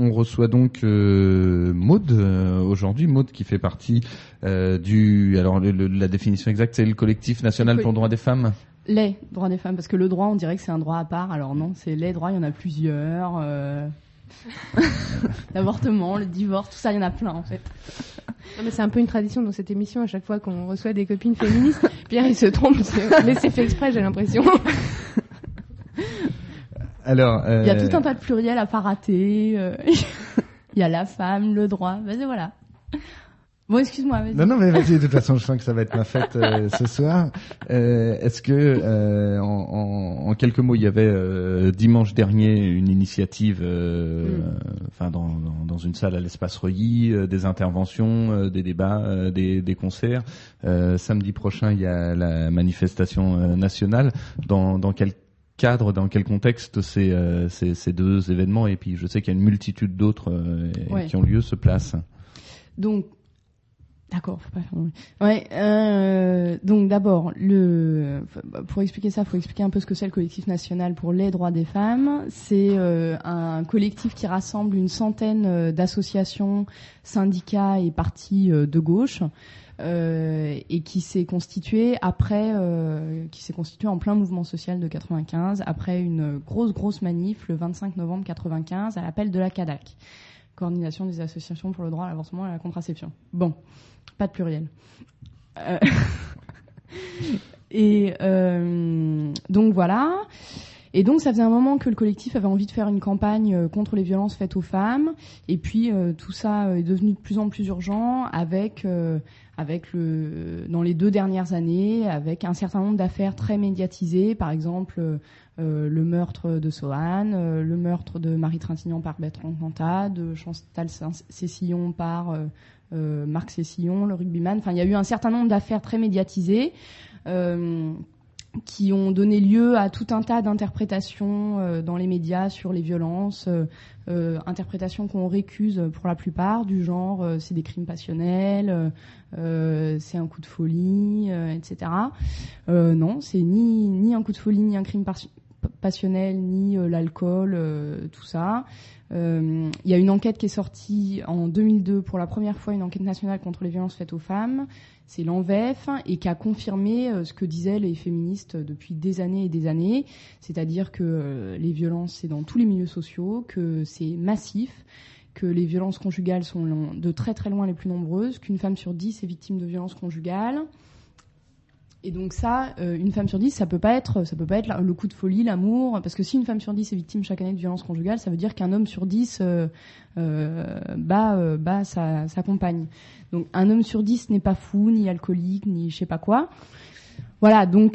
On reçoit donc Maud aujourd'hui. Maud qui fait partie la définition exacte, c'est le collectif national pour le droit des femmes. Les droits des femmes, parce que le droit, on dirait que c'est un droit à part. Alors non, c'est les droits, il y en a plusieurs. L'avortement, le divorce, tout ça, il y en a plein en fait. Non, mais c'est un peu une tradition dans cette émission, à chaque fois qu'on reçoit des copines féministes, Pierre il se trompe, mais c'est fait exprès, j'ai l'impression. Alors, il y a tout un tas de pluriels à pas rater. Il y a la femme, le droit, vas-y voilà. Bon, excuse-moi, vas-y. Non, mais vas-y, de toute façon, je sens que ça va être ma fête ce soir. Est-ce que, en quelques mots, il y avait dimanche dernier une initiative, dans une salle à l'Espace Reuilly, des interventions, des débats, des concerts. Samedi prochain, il y a la manifestation nationale. Dans quel cadre, dans quel contexte ces deux événements, et puis je sais qu'il y a une multitude d'autres qui ont lieu, se placent. Donc, d'accord, faut pas faire. Donc d'abord, pour expliquer ça, faut expliquer un peu ce que c'est le collectif national pour les droits des femmes. C'est un collectif qui rassemble une centaine d'associations, syndicats et partis de gauche. Et qui s'est constitué en plein mouvement social de 95, après une grosse manif le 25 novembre 95 à l'appel de la CADAC, Coordination des associations pour le droit à l'avortement et à la contraception. Bon, pas de pluriel. Donc voilà. Et donc ça faisait un moment que le collectif avait envie de faire une campagne contre les violences faites aux femmes, et puis tout ça est devenu de plus en plus urgent dans les 2 dernières années, avec un certain nombre d'affaires très médiatisées, par exemple le meurtre de Sohan, le meurtre de Marie Trintignant par Bertrand Cantat, de Chantal Cessillon par Marc Cessillon, le rugbyman. Enfin, il y a eu un certain nombre d'affaires très médiatisées qui ont donné lieu à tout un tas d'interprétations dans les médias sur les violences, interprétations qu'on récuse pour la plupart, du genre c'est des crimes passionnels, c'est un coup de folie, etc. Non, c'est ni un coup de folie, ni un crime passionnel, ni l'alcool, tout ça. Il y a une enquête qui est sortie en 2002 pour la première fois, une enquête nationale contre les violences faites aux femmes. C'est l'ANVEF, et qui a confirmé ce que disaient les féministes depuis des années et des années, c'est-à-dire que les violences, c'est dans tous les milieux sociaux, que c'est massif, que les violences conjugales sont de très très loin les plus nombreuses, qu'une femme sur 10 est victime de violences conjugales. Et donc ça, une femme sur 10, ça peut pas être le coup de folie, l'amour, parce que si une femme sur 10 est victime chaque année de violences conjugales, ça veut dire qu'un homme sur 10 bat sa compagne. Donc un homme sur 10 n'est pas fou, ni alcoolique, ni je sais pas quoi. Voilà, donc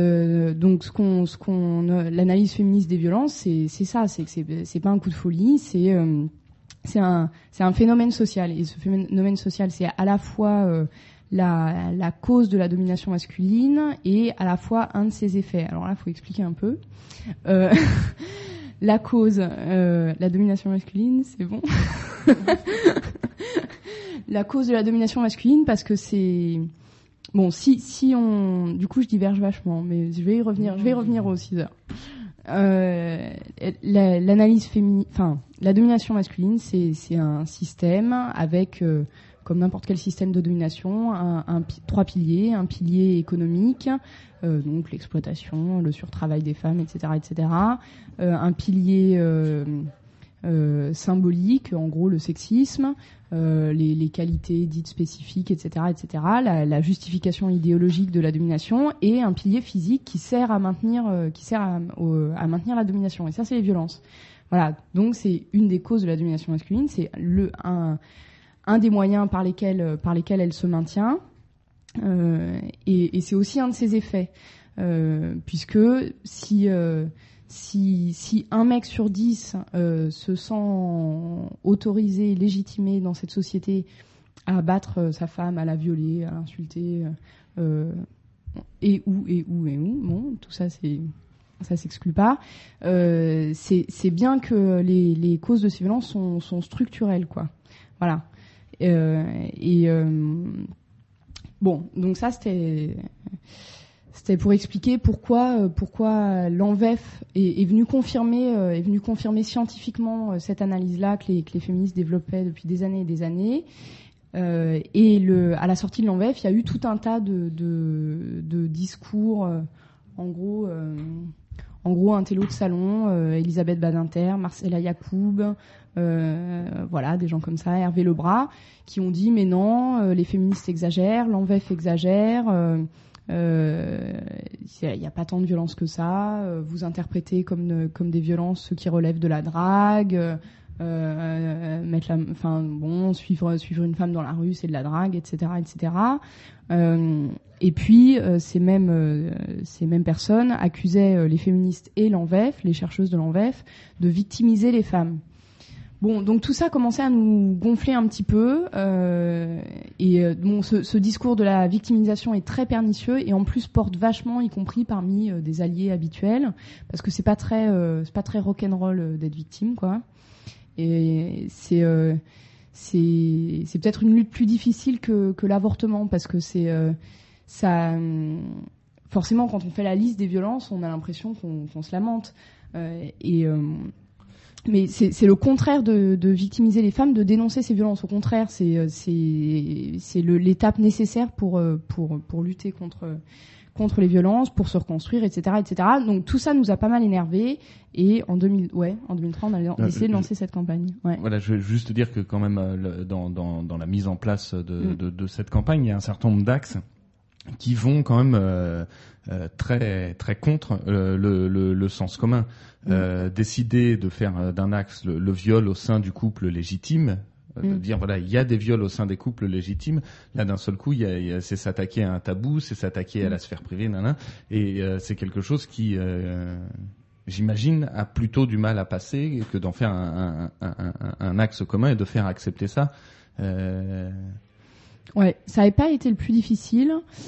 l'analyse féministe des violences, c'est ça, c'est que c'est pas un coup de folie, c'est un phénomène social, et ce phénomène social, c'est à la fois la cause de la domination masculine et à la fois un de ses effets. Alors là, il faut expliquer un peu. La cause, la domination masculine, c'est bon. La cause de la domination masculine, parce que c'est... Bon, si on... Du coup, je diverge vachement, mais je vais y revenir aux 6 heures. L'analyse féminine... Enfin, la domination masculine, c'est un système avec... comme n'importe quel système de domination, 3 piliers, un pilier économique, donc l'exploitation, le surtravail des femmes, etc., un pilier symbolique, en gros le sexisme, les qualités dites spécifiques, etc., la justification idéologique de la domination, et un pilier physique qui sert à maintenir la domination. Et ça, c'est les violences. Voilà. Donc c'est une des causes de la domination masculine, c'est un des moyens par lesquels elle se maintient, et c'est aussi un de ses effets, puisque si un mec sur 10 se sent autorisé, légitimé dans cette société à battre sa femme, à la violer, à l'insulter, et où, bon, tout ça ça s'exclut pas, c'est bien que les causes de ces violences sont structurelles, quoi. Voilà. Bon, donc ça C'était pour expliquer pourquoi l'ANVEF est venu confirmer scientifiquement cette analyse-là que les féministes développaient depuis des années et des années. Et à la sortie de l'ANVEF, il y a eu tout un tas de discours, en gros un télo de salon, Elisabeth Badinter, Marcella Yacoub, voilà, des gens comme ça, Hervé Lebras, qui ont dit mais non, les féministes exagèrent, l'ANVEF exagère, il y a pas tant de violence que ça, vous interprétez comme des violences ce qui relève de la drague, suivre une femme dans la rue, c'est de la drague, etc., etc. Et puis ces mêmes personnes accusaient les féministes et l'ANVEF, les chercheuses de l'ANVEF, de victimiser les femmes. Bon, donc tout ça commençait à nous gonfler un petit peu, ce discours de la victimisation est très pernicieux et en plus porte vachement, y compris parmi des alliés habituels, parce que c'est pas très rock'n'roll d'être victime, quoi. Et c'est peut-être une lutte plus difficile que l'avortement, parce que ça forcément quand on fait la liste des violences, on a l'impression qu'on se lamente. Mais c'est le contraire de victimiser les femmes, de dénoncer ces violences. Au contraire, c'est l'étape nécessaire pour lutter contre les violences, pour se reconstruire, etc., etc. Donc tout ça nous a pas mal énervés. Et en 2003, on a décidé de lancer cette campagne. Ouais. Voilà, je veux juste dire que quand même dans la mise en place de cette campagne, il y a un certain nombre d'axes qui vont quand même très très contre le sens commun. Décider de faire d'un axe le viol au sein du couple légitime, de dire voilà, il y a des viols au sein des couples légitimes, là d'un seul coup c'est s'attaquer à un tabou, c'est s'attaquer à la sphère privée, et c'est quelque chose qui j'imagine a plutôt du mal à passer que d'en faire un axe commun et de faire accepter ça. Ouais, ça n'avait pas été le plus difficile,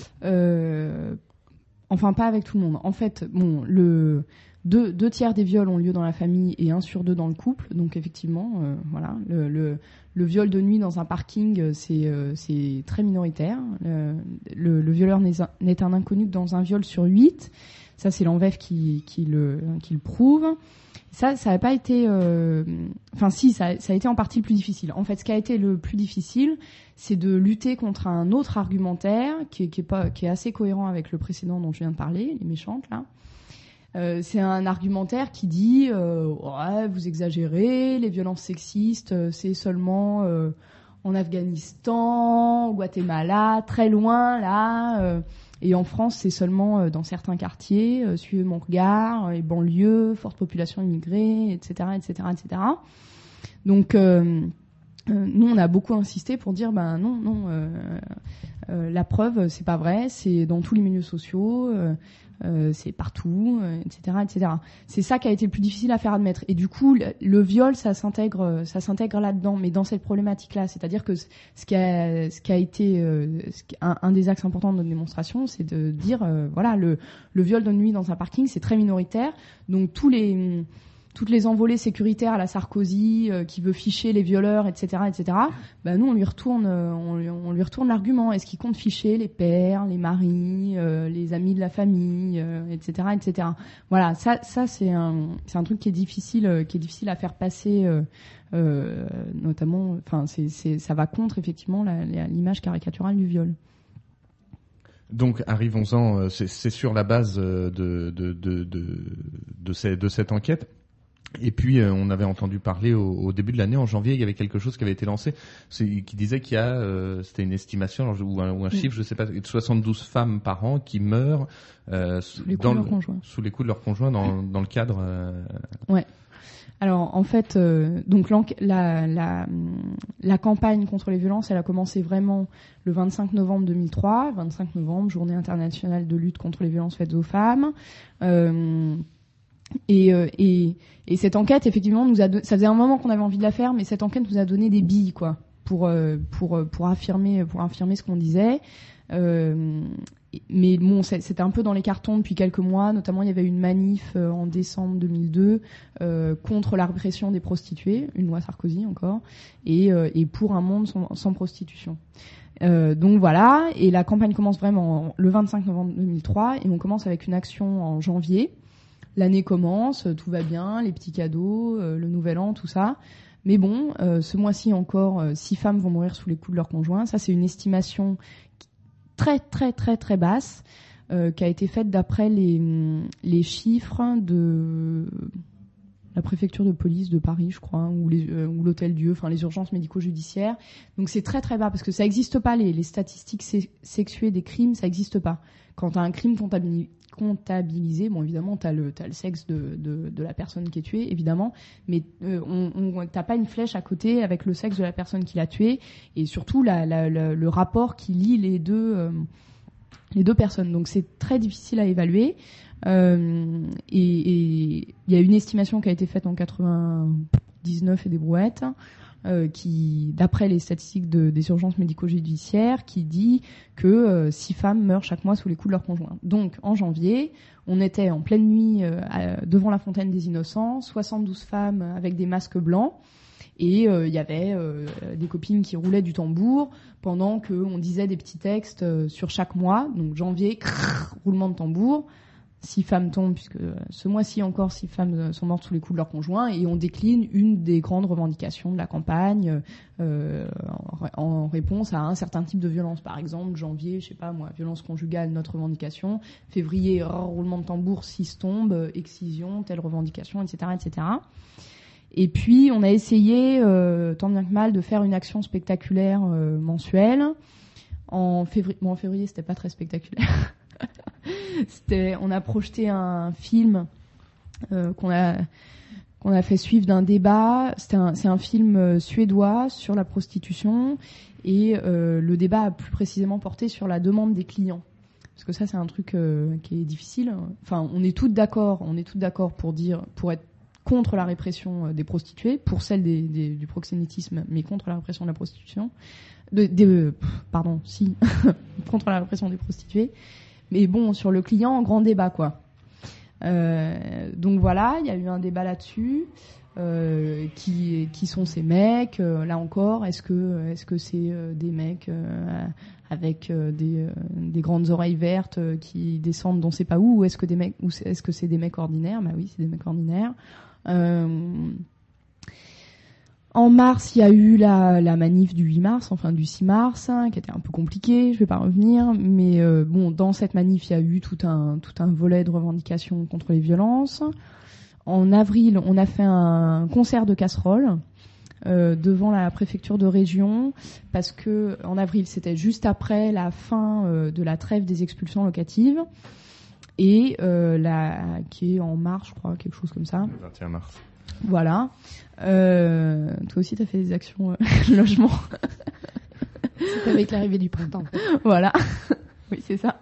enfin pas avec tout le monde. En fait, bon, deux tiers des viols ont lieu dans la famille et 1 sur 2 dans le couple, donc effectivement, voilà, le viol de nuit dans un parking, c'est très minoritaire. Le violeur n'est un inconnu que dans un viol sur 8. Ça, c'est l'ANVEF qui le prouve. Ça n'a pas été... Enfin, si, ça a été en partie le plus difficile. En fait, ce qui a été le plus difficile, c'est de lutter contre un autre argumentaire qui est assez cohérent avec le précédent dont je viens de parler, les méchantes, là. C'est un argumentaire qui dit ouais, vous exagérez, les violences sexistes, c'est seulement en Afghanistan, au Guatemala, très loin, là... Et en France, c'est seulement dans certains quartiers, suivez mon regard, les banlieues, forte population immigrée, etc., etc., etc. Donc, nous, on a beaucoup insisté pour dire, non, la preuve, c'est pas vrai, c'est dans tous les milieux sociaux, c'est partout, etc., etc. C'est ça qui a été le plus difficile à faire admettre. Et du coup, le viol, ça s'intègre là-dedans, mais dans cette problématique-là. C'est-à-dire que ce qui a été un des axes importants de notre démonstration, c'est de dire, voilà, le viol de nuit dans un parking, c'est très minoritaire. Donc toutes les envolées sécuritaires à la Sarkozy, qui veut ficher les violeurs, etc., etc. Nous, on lui retourne l'argument. Est-ce qu'il compte ficher les pères, les maris, les amis de la famille, etc., etc. Voilà, ça c'est un truc qui est difficile à faire passer, notamment. Enfin, ça va contre effectivement l'image caricaturale du viol. Donc arrivons-en. C'est sur la base de cette enquête. Et puis on avait entendu parler au début de l'année, en janvier, il y avait quelque chose qui avait été lancé, qui disait qu'il y a, c'était une estimation ou un chiffre, je sais pas, de 72 femmes par an qui meurent sous les coups de leur conjoint dans le cadre. Ouais. Alors en fait, donc la campagne contre les violences, elle a commencé vraiment le 25 novembre 2003, 25 novembre, Journée internationale de lutte contre les violences faites aux femmes. Et cette enquête, effectivement, ça faisait un moment qu'on avait envie de la faire, mais cette enquête nous a donné des billes, quoi, pour affirmer ce qu'on disait. mais bon, c'était un peu dans les cartons depuis quelques mois. Notamment, il y avait une manif en décembre 2002 contre la répression des prostituées, une loi Sarkozy encore, et pour un monde sans prostitution. Donc voilà, et la campagne commence vraiment le 25 novembre 2003, et on commence avec une action en janvier. L'année commence, tout va bien, les petits cadeaux, le nouvel an, tout ça. Mais bon, ce mois-ci encore, 6 femmes vont mourir sous les coups de leur conjoint. Ça, c'est une estimation très très très très basse qui a été faite d'après les chiffres de la préfecture de police de Paris, je crois, ou l'Hôtel-Dieu, enfin les urgences médico-judiciaires. Donc c'est très très bas parce que ça n'existe pas, les statistiques sexuées des crimes, ça n'existe pas. Quand tu as un crime comptabilisé, bon évidemment t'as le sexe de la personne qui est tuée, évidemment, mais t'as pas une flèche à côté avec le sexe de la personne qui l'a tuée, et surtout le rapport qui lie les deux personnes. Donc c'est très difficile à évaluer. Et il y a une estimation qui a été faite en 99 et des brouettes, qui, d'après les statistiques des urgences médico-judiciaires, qui dit que 6 femmes meurent chaque mois sous les coups de leur conjoint. Donc, en janvier, on était en pleine nuit devant la Fontaine des Innocents, 72 femmes avec des masques blancs, et il y avait des copines qui roulaient du tambour pendant qu'on disait des petits textes sur chaque mois. Donc, janvier, roulement de tambour. 6 femmes tombent, puisque ce mois-ci encore 6 femmes sont mortes sous les coups de leur conjoint, et on décline une des grandes revendications de la campagne en réponse à un certain type de violence. Par exemple, janvier, je sais pas moi, violence conjugale, notre revendication. Février, roulement de tambour, 6 tombes, excision, telle revendication, etc., etc. Et puis, on a essayé, tant bien que mal, de faire une action spectaculaire mensuelle. En février, c'était pas très spectaculaire. On a projeté un film qu'on a fait suivre d'un débat. C'est un film suédois sur la prostitution, et le débat a plus précisément porté sur la demande des clients. Parce que ça, c'est un truc qui est difficile. Enfin, on est toutes d'accord pour être contre la répression des prostituées, pour celle du proxénétisme, mais contre la répression de la prostitution. Contre la répression des prostituées. Mais bon, sur le client, grand débat, quoi. Donc voilà, il y a eu un débat là-dessus. Qui sont ces mecs, là encore, est-ce que c'est des mecs avec des grandes oreilles vertes qui descendent d'on sait pas où, ou est-ce que c'est des mecs ordinaires? Bah oui, c'est des mecs ordinaires. En mars, il y a eu la manif du 8 mars, enfin du 6 mars, qui était un peu compliquée, je vais pas revenir, mais bon, dans cette manif, il y a eu tout un volet de revendications contre les violences. En avril, on a fait un concert de casseroles devant la préfecture de région, parce que en avril, c'était juste après la fin de la trêve des expulsions locatives, et qui est en mars, je crois, quelque chose comme ça. Le 21 mars. Voilà. Toi aussi, t'as fait des actions logement. C'est avec l'arrivée du printemps. Voilà. Oui, c'est ça.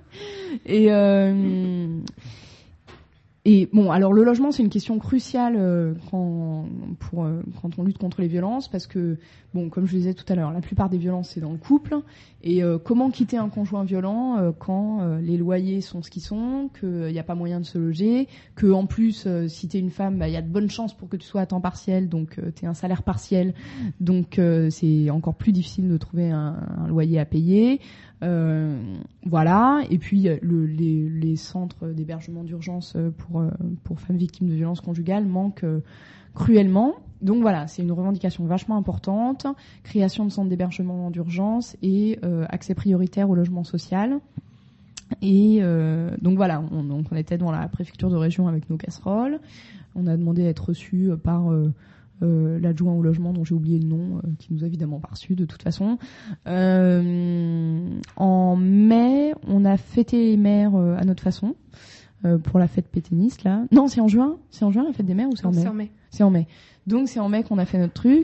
Et bon, alors le logement, c'est une question cruciale quand on lutte contre les violences, parce que, bon, comme je le disais tout à l'heure, la plupart des violences, c'est dans le couple. Et comment quitter un conjoint violent quand les loyers sont ce qu'ils sont, qu'il n'y a pas moyen de se loger, que en plus, si t'es une femme, il y a de bonnes chances pour que tu sois à temps partiel, donc t'aies un salaire partiel, donc c'est encore plus difficile de trouver un loyer à payer. Voilà. Et puis les centres d'hébergement d'urgence pour femmes victimes de violences conjugales manquent cruellement. Donc voilà, c'est une revendication vachement importante. Création de centres d'hébergement d'urgence et accès prioritaire au logement social. Et donc voilà, on était devant la préfecture de région avec nos casseroles. On a demandé à être reçus par l'adjoint au logement, dont j'ai oublié le nom, qui nous a évidemment pas reçus de toute façon. En mai, on a fêté les maires à notre façon, pour la fête pétainiste là. Non, c'est en juin. C'est en juin la fête des maires, ou c'est en mai? C'est en mai. C'est en mai. Donc c'est en mai qu'on a fait notre truc.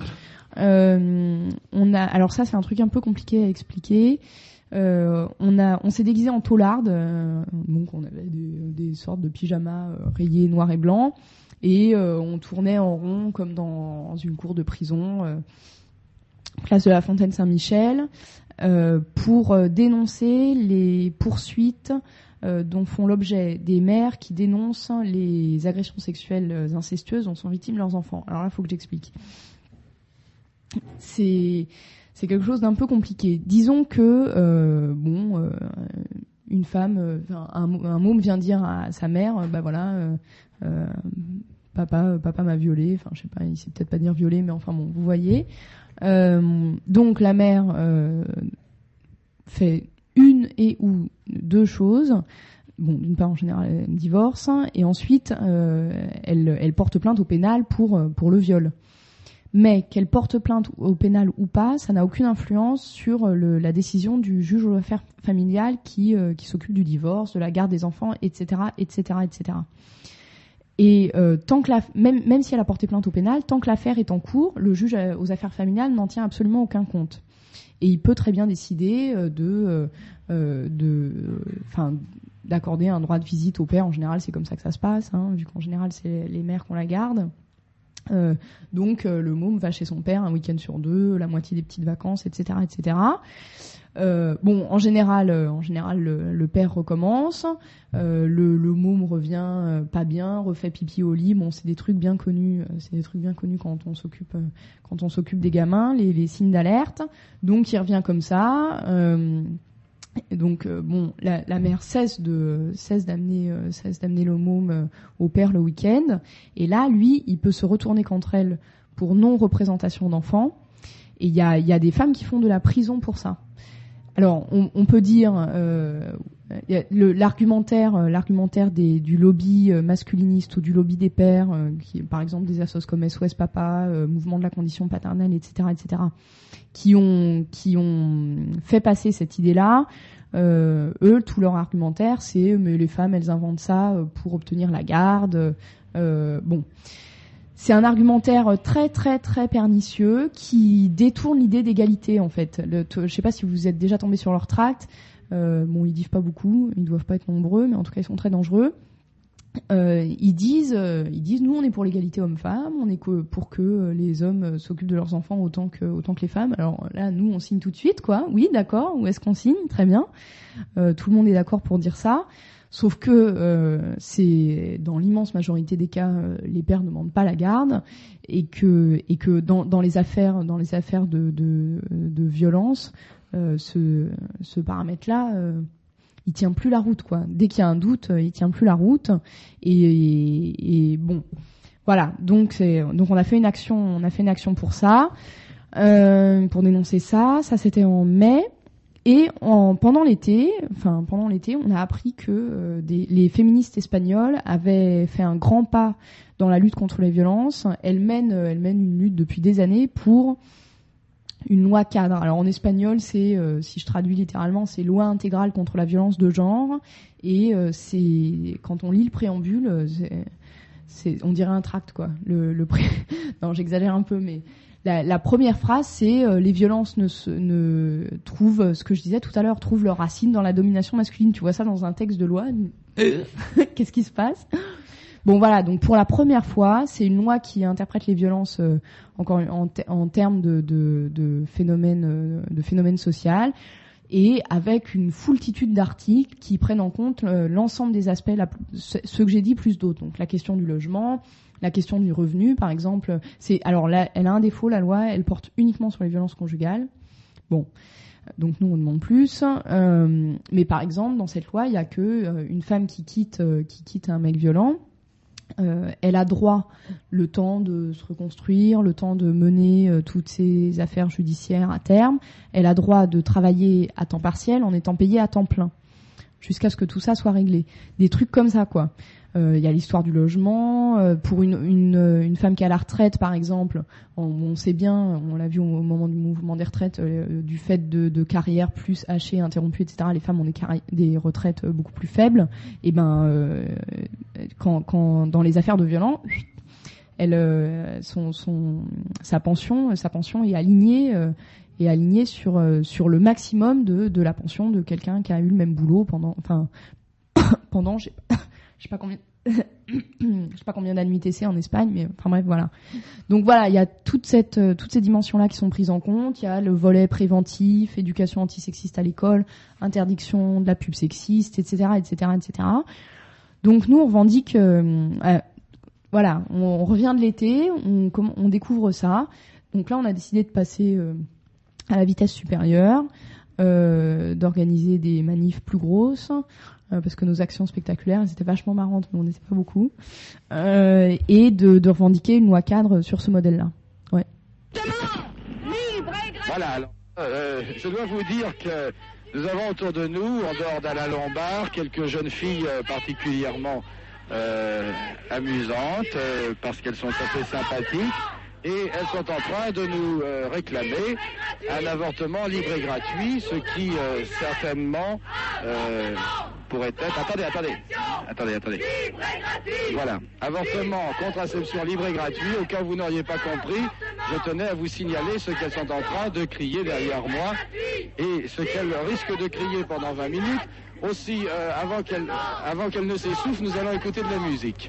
Alors ça, c'est un truc un peu compliqué à expliquer. On s'est déguisé en taularde, donc on avait des sortes de pyjamas rayés noir et blanc, et on tournait en rond comme dans une cour de prison. place de la Fontaine-Saint-Michel, pour dénoncer les poursuites dont font l'objet des mères qui dénoncent les agressions sexuelles incestueuses dont sont victimes leurs enfants. Alors là, il faut que j'explique. C'est quelque chose d'un peu compliqué. Disons que une femme, un môme vient dire à sa mère, papa m'a violée. Enfin, je sais pas, il sait peut-être pas dire violée, mais enfin bon, vous voyez. Donc la mère fait une et ou deux choses. Bon, d'une part, en général, elle divorce, et ensuite, elle porte plainte au pénal pour le viol. Mais qu'elle porte plainte au pénal ou pas, ça n'a aucune influence sur la décision du juge aux affaires familiales qui s'occupe du divorce, de la garde des enfants, etc., etc., etc. Et tant que même si elle a porté plainte au pénal, tant que l'affaire est en cours, le juge aux affaires familiales n'en tient absolument aucun compte. Et il peut très bien décider d'accorder un droit de visite au père. En général, c'est comme ça que ça se passe, vu qu'en général, c'est les mères qu'on la garde. Donc le môme va chez son père un week-end sur deux, la moitié des petites vacances, etc., etc. En général, le père recommence. Le môme revient pas bien, refait pipi au lit. Bon, c'est des trucs bien connus. Quand on s'occupe des gamins, les signes d'alerte. Donc il revient comme ça. La mère cesse d'amener le môme au père le week-end, et là lui il peut se retourner contre elle pour non représentation d'enfant, et il y a des femmes qui font de la prison pour ça. Alors on peut dire l'argumentaire du lobby masculiniste ou du lobby des pères, qui par exemple des assos comme SOS Papa, Mouvement de la condition paternelle, etc., qui ont fait passer cette idée-là. Eux, tout leur argumentaire, c'est mais les femmes, elles inventent ça pour obtenir la garde. C'est un argumentaire très très très pernicieux qui détourne l'idée d'égalité en fait. Je sais pas si vous êtes déjà tombé sur leur tract. Ils disent pas beaucoup, ils doivent pas être nombreux, mais en tout cas ils sont très dangereux. Ils disent nous on est pour l'égalité homme-femme, on est pour que les hommes s'occupent de leurs enfants autant que les femmes. Alors là nous on signe tout de suite quoi. Oui, d'accord, où est-ce qu'on signe? Très bien. Tout le monde est d'accord pour dire ça. Sauf que c'est dans l'immense majorité des cas les pères ne demandent pas la garde, et que dans les affaires de violence, ce paramètre-là il tient plus la route quoi. Dès qu'il y a un doute, il tient plus la route, et bon voilà. Donc on a fait une action pour ça, pour dénoncer ça. Ça c'était en mai. Et pendant l'été, on a appris que les féministes espagnoles avaient fait un grand pas dans la lutte contre les violences. Elles mènent une lutte depuis des années pour une loi cadre. Alors en espagnol, c'est, si je traduis littéralement, c'est loi intégrale contre la violence de genre. Et c'est quand on lit le préambule, on dirait un tract quoi. Non, j'exagère un peu, mais la première phrase, c'est les violences ne trouvent, ce que je disais tout à l'heure, trouvent leur racine dans la domination masculine. Tu vois ça dans un texte de loi. Qu'est-ce qui se passe? Bon voilà, donc pour la première fois, c'est une loi qui interprète les violences encore en termes de phénomènes sociaux, et avec une foultitude d'articles qui prennent en compte l'ensemble des aspects, ceux que j'ai dit plus d'autres. Donc la question du logement, la question du revenu, par exemple. Alors là, elle a un défaut, la loi, elle porte uniquement sur les violences conjugales. Bon, donc nous on demande plus. Mais par exemple, dans cette loi, il y a que une femme qui quitte un mec violent. Elle a droit le temps de se reconstruire, le temps de mener toutes ses affaires judiciaires à terme. Elle a droit de travailler à temps partiel en étant payée à temps plein, jusqu'à ce que tout ça soit réglé. Des trucs comme ça, quoi. Il y a l'histoire du logement. Pour une femme qui est à la retraite, par exemple, on sait bien, on l'a vu au moment du mouvement des retraites, du fait de carrières plus hachées, interrompues, etc. Les femmes ont des retraites beaucoup plus faibles. Et quand dans les affaires de violence, sa pension est alignée sur le maximum de la pension de quelqu'un qui a eu le même boulot pendant je sais pas je sais pas combien d'annuités c'est en Espagne, mais enfin bref, voilà. Donc voilà, il y a toutes ces dimensions-là qui sont prises en compte. Il y a le volet préventif, éducation antisexiste à l'école, interdiction de la pub sexiste, etc., etc., etc. Donc nous, on revendique, voilà, on revient de l'été, on découvre ça. Donc là, on a décidé de passer à la vitesse supérieure, d'organiser des manifs plus grosses, parce que nos actions spectaculaires, elles étaient vachement marrantes, mais on n'était pas beaucoup, et de revendiquer une loi cadre sur ce modèle-là. Ouais. Voilà, alors, je dois vous dire que nous avons autour de nous, en dehors d'Alain Lombard, quelques jeunes filles particulièrement amusantes, parce qu'elles sont assez sympathiques, et elles sont en train de nous réclamer un avortement libre et gratuit, ce qui certainement pourrait être... Attendez. Voilà, avortement, contraception libre et gratuit. Au cas où vous n'auriez pas compris, je tenais à vous signaler ce qu'elles sont en train de crier derrière moi et ce qu'elles risquent de crier pendant 20 minutes. Aussi, avant qu'elles ne s'essoufflent, nous allons écouter de la musique.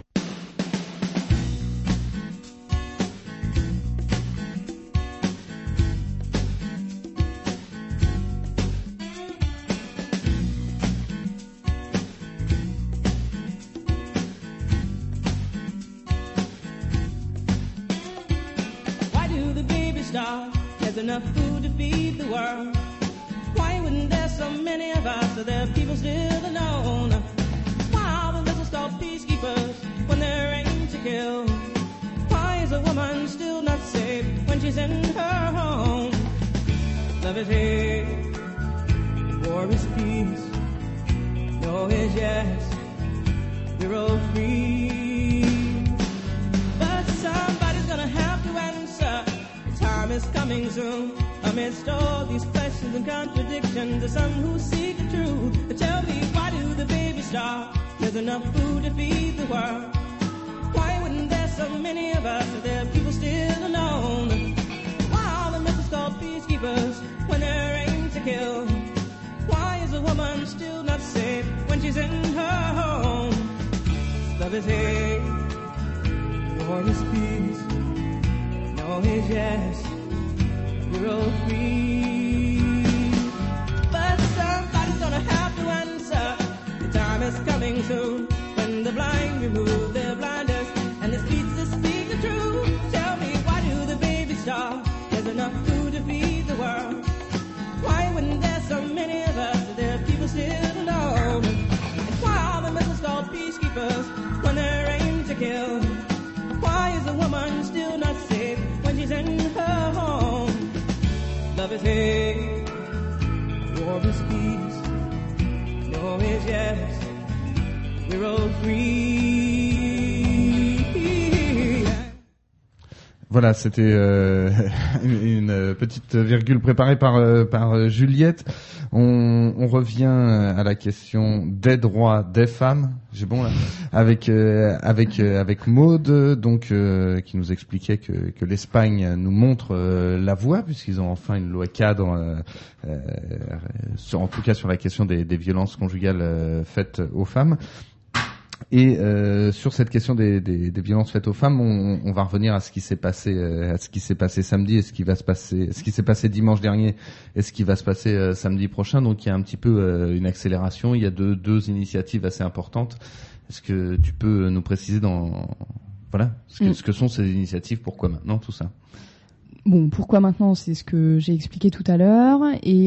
There's enough food to feed the world. Why wouldn't there so many of us? Are there people still alone? Why are the missiles called peacekeepers when they're aimed to kill? Why is a woman still not safe when she's in her home? Love is hate, war is peace. No is yes, we're all free. But somebody's gonna have to answer. Time is coming soon. Amidst all these questions and contradictions, there's some who seek the truth. But tell me, why do the babies starve? There's enough food to feed the world. Why wouldn't there so many of us? Are there people still alone? Why are the missiles called peacekeepers when they're aimed to kill? Why is a woman still not safe when she's in her home? Love is hate, war is peace. No is yes, we're all free. But somebody's gonna have to answer. The time is coming soon when the blind remove their blinders and the streets that speak the truth. Tell me, why do the babies starve? There's enough food to feed the world. Why wouldn't there so many of us? Are there people still alone? And why are the missiles called peacekeepers when they're aimed to kill? Why is a woman still not safe when she's in her home? Love is hate, war is peace. No is yes, we're all free. Voilà, c'était une petite virgule préparée par Juliette. On revient à la question des droits des femmes. J'ai bon là, avec Maud, donc qui nous expliquait que l'Espagne nous montre la voie puisqu'ils ont enfin une loi cadre, en tout cas sur la question des violences conjugales faites aux femmes. Et sur cette question des violences faites aux femmes, on va revenir à ce qui s'est passé samedi et ce qui s'est passé dimanche dernier et ce qui va se passer samedi prochain. Donc il y a un petit peu une accélération. Il y a deux initiatives assez importantes. Est-ce que tu peux nous préciser ce que sont ces initiatives, pourquoi maintenant tout ça? Bon, pourquoi maintenant, c'est ce que j'ai expliqué tout à l'heure. Et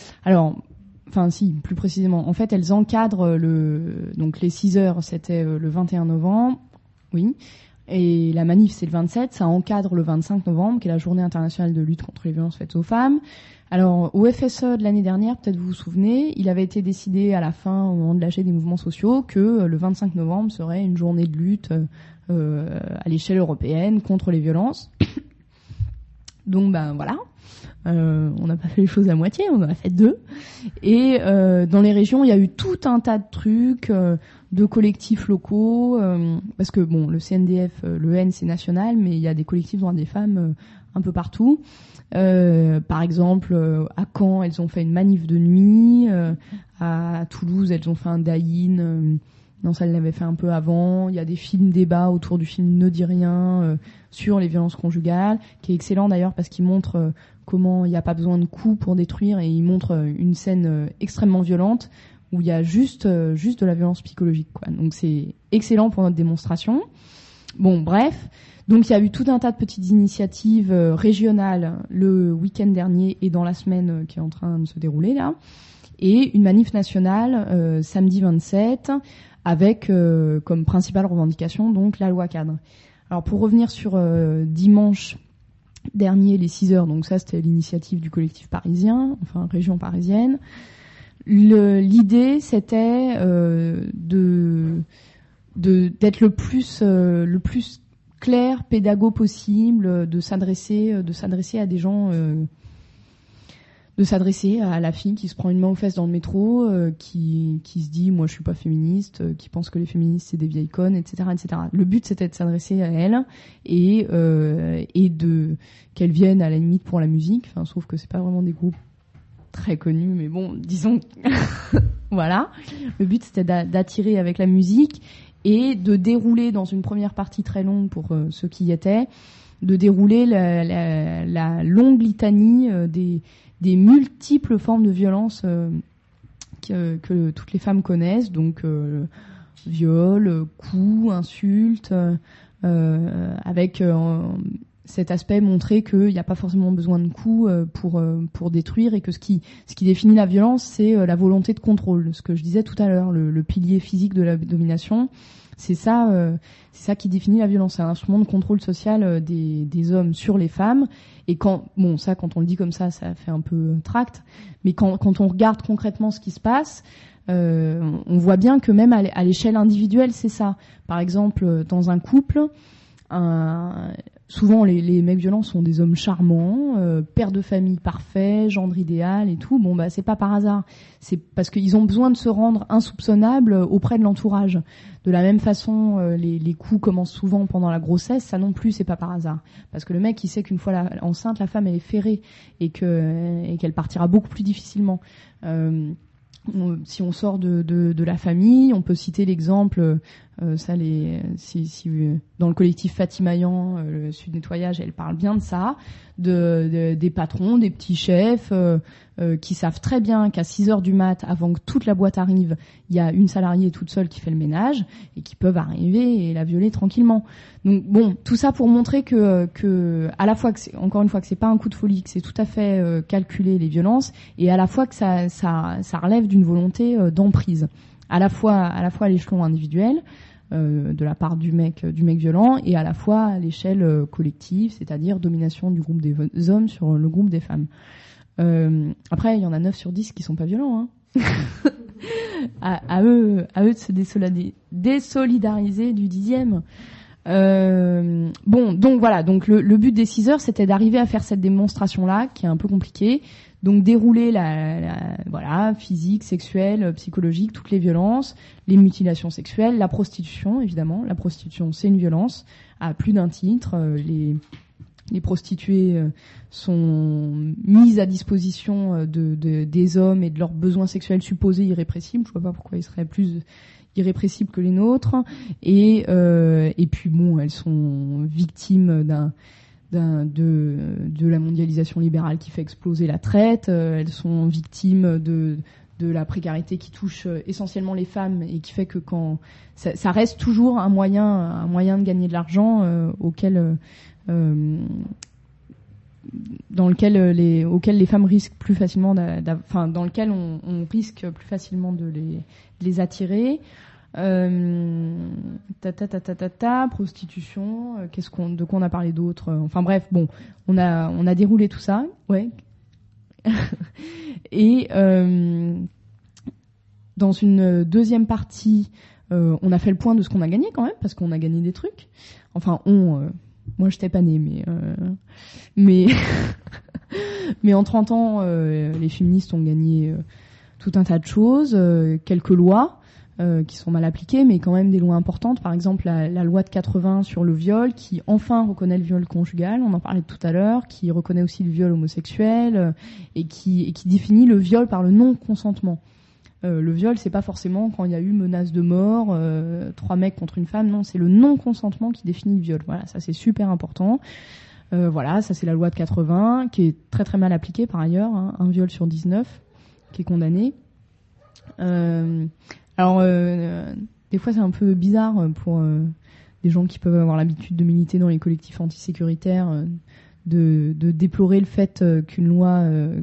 plus précisément, en fait, elles encadrent donc les 6 heures, c'était le 21 novembre, oui, et la manif, c'est le 27, ça encadre le 25 novembre, qui est la journée internationale de lutte contre les violences faites aux femmes. Alors, au FSE de l'année dernière, peut-être vous vous souvenez, il avait été décidé à la fin, au moment de l'AG des mouvements sociaux, que le 25 novembre serait une journée de lutte à l'échelle européenne contre les violences. Donc, voilà. On n'a pas fait les choses à moitié, on en a fait 2. Et dans les régions, il y a eu tout un tas de trucs, de collectifs locaux, parce que bon, le CNDF, le N, c'est national, mais il y a des collectifs droits des femmes un peu partout. Par exemple, à Caen, elles ont fait une manif de nuit. À Toulouse, elles ont fait un die-in Non, ça l'avait fait un peu avant. Il y a des films débats autour du film Ne dis rien sur les violences conjugales, qui est excellent d'ailleurs parce qu'il montre comment il n'y a pas besoin de coups pour détruire, et il montre une scène extrêmement violente où il y a juste de la violence psychologique, quoi. Donc c'est excellent pour notre démonstration. Bon, bref. Donc il y a eu tout un tas de petites initiatives régionales le week-end dernier et dans la semaine qui est en train de se dérouler là. Et une manif nationale samedi 27 avec comme principale revendication donc la loi cadre. Alors pour revenir sur dimanche dernier, les 6 heures, donc ça c'était l'initiative du collectif parisien, enfin région parisienne. L'idée c'était d'être le plus clair, pédago possible, de s'adresser à des gens, de s'adresser à la fille qui se prend une main aux fesses dans le métro, qui se dit moi je suis pas féministe, qui pense que les féministes c'est des vieilles connes, etc., etc. Le but c'était de s'adresser à elle et de qu'elle vienne à la limite pour la musique. Enfin, sauf que c'est pas vraiment des groupes très connus, mais bon, disons, voilà. Le but c'était d'attirer avec la musique et de dérouler dans une première partie très longue pour ceux qui y étaient, de dérouler la longue litanie des multiples formes de violence que toutes les femmes connaissent, donc viol, coups, insultes, avec cet aspect montré qu'il n'y a pas forcément besoin de coups pour détruire, et que ce qui définit la violence, c'est la volonté de contrôle. Ce que je disais tout à l'heure, le pilier physique de la domination, c'est ça qui définit la violence. C'est un instrument de contrôle social des hommes sur les femmes. Et quand on le dit comme ça fait un peu tract, mais quand on regarde concrètement ce qui se passe, on voit bien que même à l'échelle individuelle, c'est ça. Par exemple, dans un couple, souvent les mecs violents sont des hommes charmants, pères de famille parfaits, gendre idéal et tout. Bon, bah c'est pas par hasard. C'est parce qu'ils ont besoin de se rendre insoupçonnables auprès de l'entourage. De la même façon, les coups commencent souvent pendant la grossesse. Ça non plus, c'est pas par hasard. Parce que le mec, il sait qu'une fois enceinte, la femme elle est ferrée et qu'elle partira beaucoup plus difficilement. Si on sort de la famille, on peut citer l'exemple, dans le collectif Fatimayan, le Sud Nettoyage, elle parle bien de ça, des patrons, des petits chefs qui savent très bien qu'à 6 heures du mat, avant que toute la boîte arrive, il y a une salariée toute seule qui fait le ménage et qui peuvent arriver et la violer tranquillement. Donc bon, tout ça pour montrer que à la fois que encore une fois que c'est pas un coup de folie, que c'est tout à fait calculé les violences, et à la fois que ça relève d'une volonté d'emprise, à la fois à l'échelon individuel de la part du mec violent, et à la fois à l'échelle collective, c'est-à-dire domination du groupe des hommes sur le groupe des femmes. Après, il y en a 9 sur 10 qui sont pas violents, hein. à eux de se désolidariser du 10e. Bon, donc voilà, donc le but des 6 heures, c'était d'arriver à faire cette démonstration-là, qui est un peu compliquée. Donc dérouler voilà, physique, sexuelle, psychologique, toutes les violences, les mutilations sexuelles, la prostitution, évidemment. La prostitution, c'est une violence à plus d'un titre. Les prostituées sont mises à disposition des hommes et de leurs besoins sexuels supposés irrépressibles. Je vois pas pourquoi ils seraient plus irrépressibles que les nôtres. Et puis bon, elles sont victimes de la mondialisation libérale qui fait exploser la traite. Elles sont victimes de la précarité qui touche essentiellement les femmes, et qui fait que quand ça reste toujours un moyen de gagner de l'argent auquel les femmes risquent plus facilement dans lequel on risque plus facilement de les attirer. Prostitution, de quoi on a parlé d'autre, enfin bref, bon, on a déroulé tout ça, ouais. Et dans une deuxième partie, on a fait le point de ce qu'on a gagné quand même, parce qu'on a gagné des trucs. Enfin, moi j'étais pas née, mais mais en 30 ans, les féministes ont gagné tout un tas de choses, quelques lois qui sont mal appliquées, mais quand même des lois importantes. Par exemple, la loi de 80 sur le viol, qui enfin reconnaît le viol conjugal, on en parlait tout à l'heure, qui reconnaît aussi le viol homosexuel, et qui définit le viol par le non-consentement. Le viol, c'est pas forcément quand il y a eu menace de mort, 3 mecs contre une femme. Non, c'est le non-consentement qui définit le viol. Voilà, ça c'est super important. Voilà, ça c'est la loi de 80 qui est très très mal appliquée par ailleurs. Hein, un viol sur 19 qui est condamné. Alors, des fois c'est un peu bizarre pour des gens qui peuvent avoir l'habitude de militer dans les collectifs antisécuritaires, de déplorer le fait qu'une loi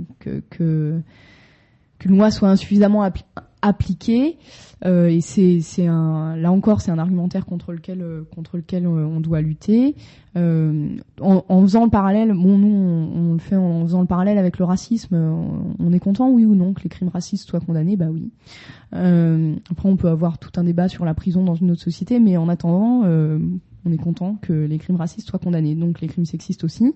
soit insuffisamment appliquée. Et là encore c'est un argumentaire contre lequel on doit lutter. En faisant le parallèle, bon, nous on le fait en faisant le parallèle avec le racisme. On est content, oui ou non, que les crimes racistes soient condamnés? Bah oui. Après on peut avoir tout un débat sur la prison dans une autre société, mais en attendant on est content que les crimes racistes soient condamnés, donc les crimes sexistes aussi.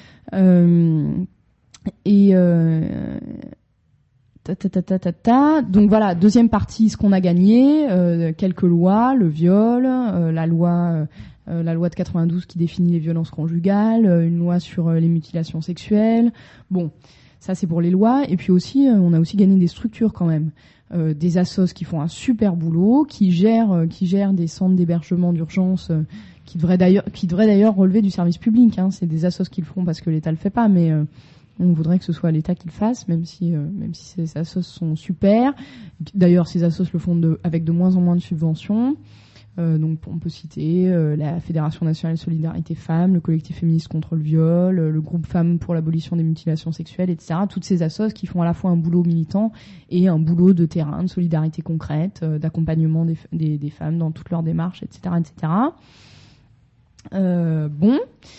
Donc voilà, deuxième partie, ce qu'on a gagné, quelques lois, le viol, la loi de 92 qui définit les violences conjugales, une loi sur les mutilations sexuelles. Bon, ça c'est pour les lois. Et puis aussi, on a aussi gagné des structures quand même, des assos qui font un super boulot, qui gèrent des centres d'hébergement d'urgence, qui devraient d'ailleurs relever du service public. Hein. C'est des assos qui le font parce que l'État le fait pas, mais on voudrait que ce soit l'État qui le fasse, même si ces assos sont super. D'ailleurs, ces assos le font avec de moins en moins de subventions. Donc, on peut citer la Fédération nationale Solidarité Femmes, le collectif féministe contre le viol, le groupe Femmes pour l'abolition des mutilations sexuelles, etc. Toutes ces assos qui font à la fois un boulot militant et un boulot de terrain, de solidarité concrète, d'accompagnement des femmes dans toutes leurs démarches, etc., etc. Bon.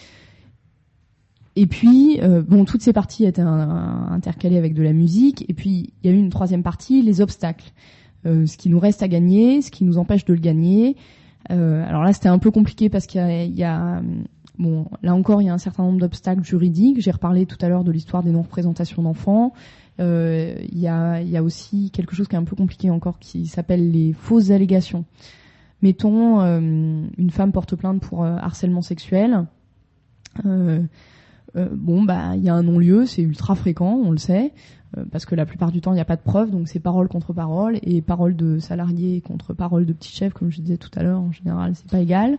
Et puis, toutes ces parties étaient intercalées avec de la musique. Et puis, il y a eu une troisième partie, les obstacles. Ce qui nous reste à gagner, ce qui nous empêche de le gagner. Alors là, c'était un peu compliqué parce qu'il y a là encore, il y a un certain nombre d'obstacles juridiques. J'ai reparlé tout à l'heure de l'histoire des non-représentations d'enfants. Il y a aussi quelque chose qui est un peu compliqué encore, qui s'appelle les fausses allégations. Mettons, une femme porte plainte pour harcèlement sexuel. Il y a un non-lieu, c'est ultra fréquent, on le sait, parce que la plupart du temps, il n'y a pas de preuves, donc c'est parole contre parole, et parole de salarié contre parole de petit chef, comme je disais tout à l'heure, en général, c'est pas égal.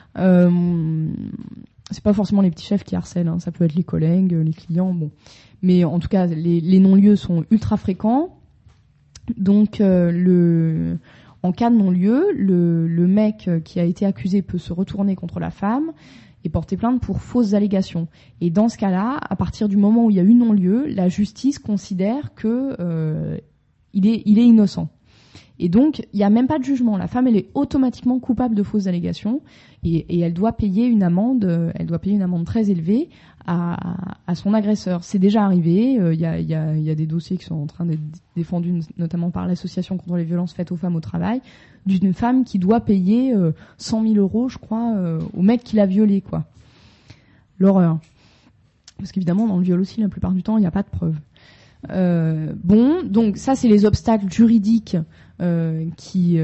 C'est pas forcément les petits chefs qui harcèlent, hein, ça peut être les collègues, les clients, bon. Mais en tout cas, les non-lieux sont ultra fréquents, donc en cas de non-lieu, le mec qui a été accusé peut se retourner contre la femme et porter plainte pour fausses allégations. Et dans ce cas-là, à partir du moment où il y a eu non-lieu, la justice considère que il est innocent. Et donc, il n'y a même pas de jugement. La femme, elle est automatiquement coupable de fausses allégations et elle doit payer une amende. Elle doit payer une amende très élevée à son agresseur. C'est déjà arrivé. Il y a des dossiers qui sont en train d'être défendus, notamment par l'association contre les violences faites aux femmes au travail, d'une femme qui doit payer 100 000 euros, je crois, au mec qui l'a violée, quoi. L'horreur. Parce qu'évidemment, dans le viol aussi, la plupart du temps, il n'y a pas de preuves. Donc ça, c'est les obstacles juridiques qui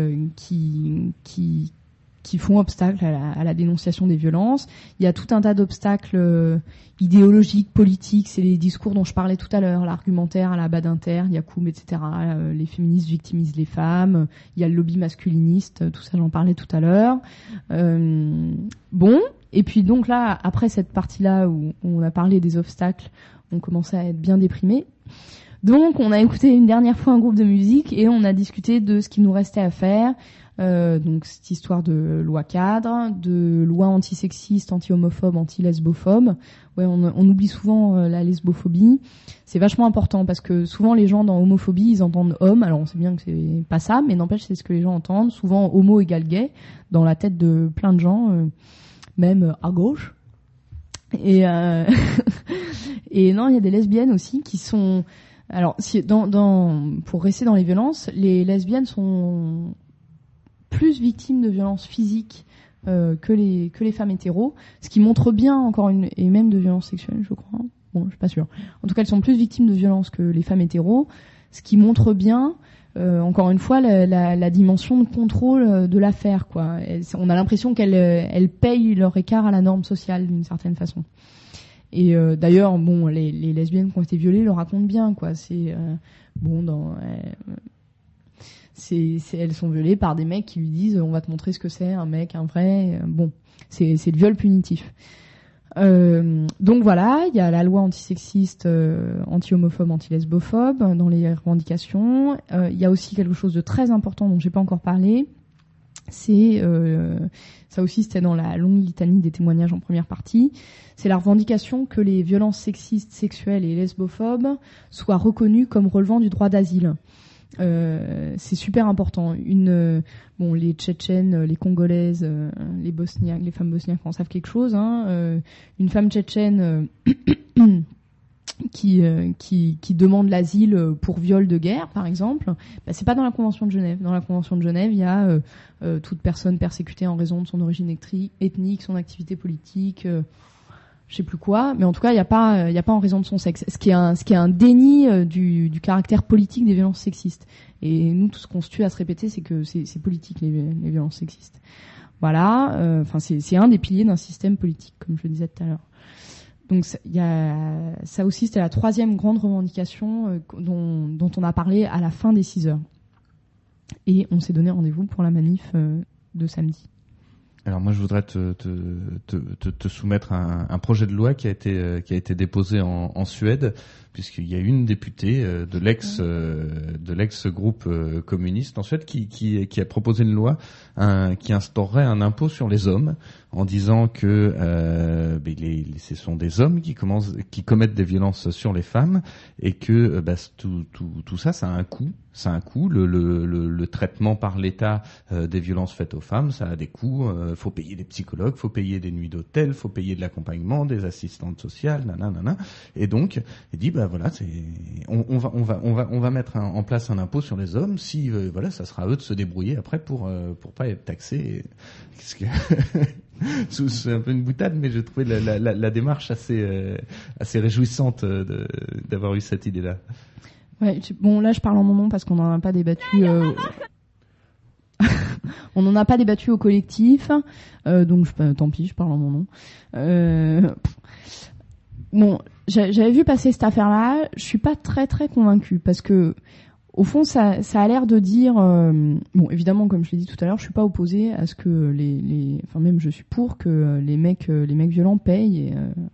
font obstacle à la dénonciation des violences. Il y a tout un tas d'obstacles idéologiques, politiques. C'est les discours dont je parlais tout à l'heure, l'argumentaire à la Badinter, Yacoum, etc. Les féministes victimisent les femmes. Il y a le lobby masculiniste. Tout ça, j'en parlais tout à l'heure. Et puis donc là, après cette partie-là où on a parlé des obstacles, on commençait à être bien déprimé. Donc on a écouté une dernière fois un groupe de musique et on a discuté de ce qu'il nous restait à faire. Donc cette histoire de loi cadre, de loi antisexiste, anti-homophobe, anti-lesbophobe. Ouais, on oublie souvent la lesbophobie. C'est vachement important parce que souvent les gens dans homophobie, ils entendent homme. Alors on sait bien que c'est pas ça, mais n'empêche c'est ce que les gens entendent. Souvent homo égale gay dans la tête de plein de gens, même à gauche. Et et non, il y a des lesbiennes aussi qui sont. Alors, pour rester dans les violences, les lesbiennes sont plus victimes de violences physiques que les femmes hétéros, ce qui montre bien et même de violences sexuelles, je crois. Bon, je suis pas sûre. En tout cas, elles sont plus victimes de violences que les femmes hétéros, ce qui montre bien, encore une fois, la dimension de contrôle de l'affaire, quoi. On a l'impression qu'elles payent leur écart à la norme sociale d'une certaine façon. Et d'ailleurs, les lesbiennes qui ont été violées le racontent bien, quoi. C'est elles sont violées par des mecs qui lui disent on va te montrer ce que c'est un mec, un vrai. Bon, c'est le viol punitif. Donc voilà, il y a la loi antisexiste, anti-homophobe, anti-lesbophobe dans les revendications. Il y a aussi quelque chose de très important dont j'ai pas encore parlé. C'est ça aussi, c'était dans la longue litanie des témoignages en première partie. C'est la revendication que les violences sexistes, sexuelles et lesbophobes soient reconnues comme relevant du droit d'asile. C'est super important. Les Tchétchènes, les Congolaises, les Bosniaques, les femmes bosniaques en savent quelque chose. Une femme tchétchène qui demande l'asile pour viol de guerre, par exemple, c'est pas dans la Convention de Genève. Dans la Convention de Genève, il y a toute personne persécutée en raison de son origine ethnique, son activité politique. Je sais plus quoi, mais en tout cas, il y a pas en raison de son sexe. Ce qui est un déni du caractère politique des violences sexistes. Et nous, tout ce qu'on se tue à se répéter, c'est que c'est politique les violences sexistes. Voilà. C'est un des piliers d'un système politique, comme je le disais tout à l'heure. Donc, ça aussi, c'était la troisième grande revendication dont on a parlé à la fin des 6 heures. Et on s'est donné rendez-vous pour la manif de samedi. Alors moi je voudrais te soumettre un projet de loi qui a été déposé en Suède, puisqu'il y a une députée de l'ex groupe communiste en Suède qui a proposé une loi qui instaurerait un impôt sur les hommes en disant que ce sont des hommes qui commettent des violences sur les femmes et que tout ça a un coût. Ça a un coût. Le traitement par l'État des violences faites aux femmes, ça a des coûts. Faut payer des psychologues, faut payer des nuits d'hôtel, faut payer de l'accompagnement, des assistantes sociales, nanana. Et donc, il dit on va mettre en place un impôt sur les hommes. Si ça sera à eux de se débrouiller après pour pas être taxés. C'est un peu une boutade, mais je trouvais la démarche assez réjouissante d'avoir eu cette idée-là. Ouais, là je parle en mon nom parce qu'on n'en a pas débattu. On n'en a pas débattu au collectif, donc tant pis, je parle en mon nom. J'avais vu passer cette affaire-là. Je suis pas très très convaincue parce que au fond, ça a l'air de dire. Évidemment, comme je l'ai dit tout à l'heure, je suis pas opposée à ce que même je suis pour que les mecs violents payent.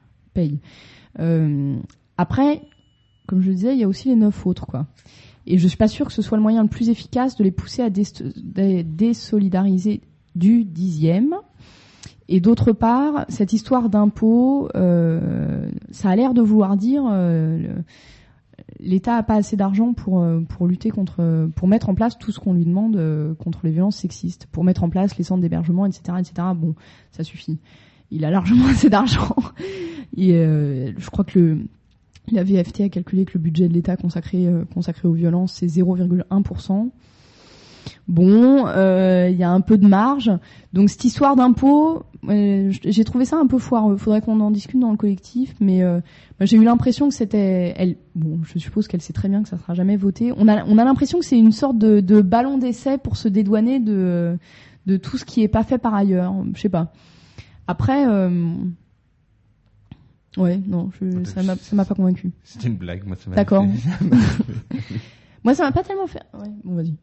Après. Comme je le disais, il y a aussi les 9 autres, quoi. Et je suis pas sûre que ce soit le moyen le plus efficace de les pousser à désolidariser du 10e. Et d'autre part, cette histoire d'impôt, ça a l'air de vouloir dire l'État a pas assez d'argent pour lutter pour mettre en place tout ce qu'on lui demande contre les violences sexistes, pour mettre en place les centres d'hébergement, etc., etc. Bon, ça suffit. Il a largement assez d'argent. Et je crois que la VFT a calculé que le budget de l'État consacré aux violences, c'est 0,1%. Bon, il y a un peu de marge. Donc cette histoire d'impôt, j'ai trouvé ça un peu foireux. Faudrait qu'on en discute dans le collectif, mais j'ai eu l'impression que c'était elle. Bon, je suppose qu'elle sait très bien que ça sera jamais voté. On a l'impression que c'est une sorte de ballon d'essai pour se dédouaner de tout ce qui est pas fait par ailleurs. Je sais pas. Après. Ouais, non, ça m'a pas convaincu. C'était une blague, moi ça m'a. D'accord. Moi ça m'a pas tellement fait. Ouais, bon vas-y.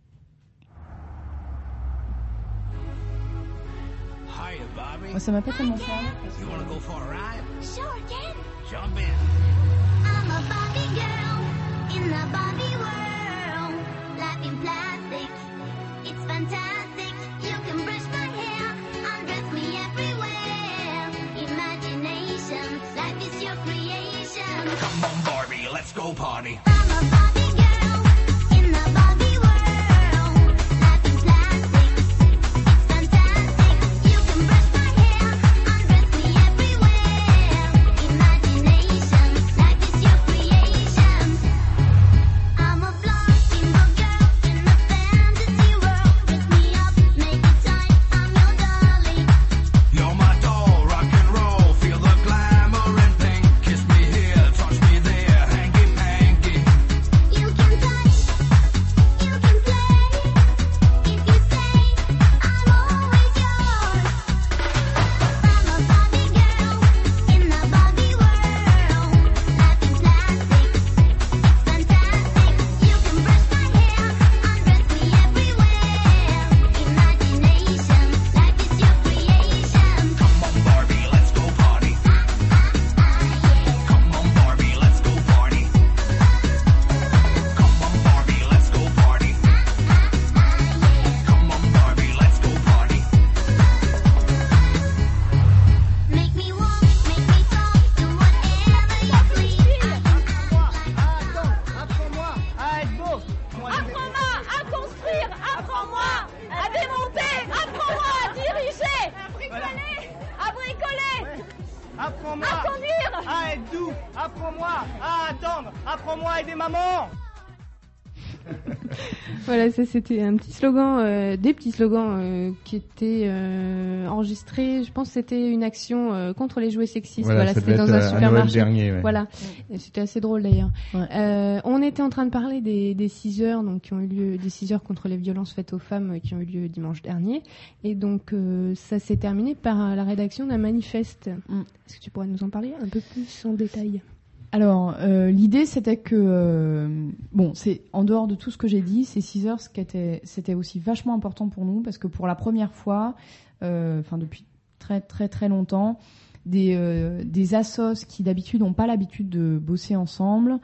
Moi ça m'a pas tellement fait. You wanna go for a ride? Sure, Ken. Jump in. I'm a Barbie girl in the Barbie world. Life in plastic, it's fantastic. You can brush my hair, undress me everywhere. Imagination, life is your creation. Come on, Barbie, let's go party. I'm a Barbie girl in the Barbie world. Life in plastic, it's fantastic. You can brush my hair, undress me everywhere. Imagination, life is your creation. I'm a blonde single girl in a fantasy world. Dress me up, make it tight, I'm your darling. You're my doll, rock and roll, feel the glamour and pink. Kiss me here, touch me there, hanky panky. You demande, apprends-moi à aider maman. Voilà, ça c'était un petit slogan, des petits slogans qui étaient enregistrés. Je pense que c'était une action contre les jouets sexistes. Voilà, ça c'était devait dans être un à Noël supermarché. dernier, ouais. Voilà, et c'était assez drôle d'ailleurs. Ouais. On était en train de parler des 6 heures, donc qui ont eu lieu, des 6 heures contre les violences faites aux femmes qui ont eu lieu dimanche dernier. Et donc ça s'est terminé par la rédaction d'un manifeste. Est-ce que tu pourrais nous en parler un peu plus en détail? Alors, l'idée, c'était que, c'est en dehors de tout ce que j'ai dit, ces 6 heures, c'était aussi vachement important pour nous, parce que pour la première fois, depuis très très très longtemps, des assos qui d'habitude n'ont pas l'habitude de bosser ensemble,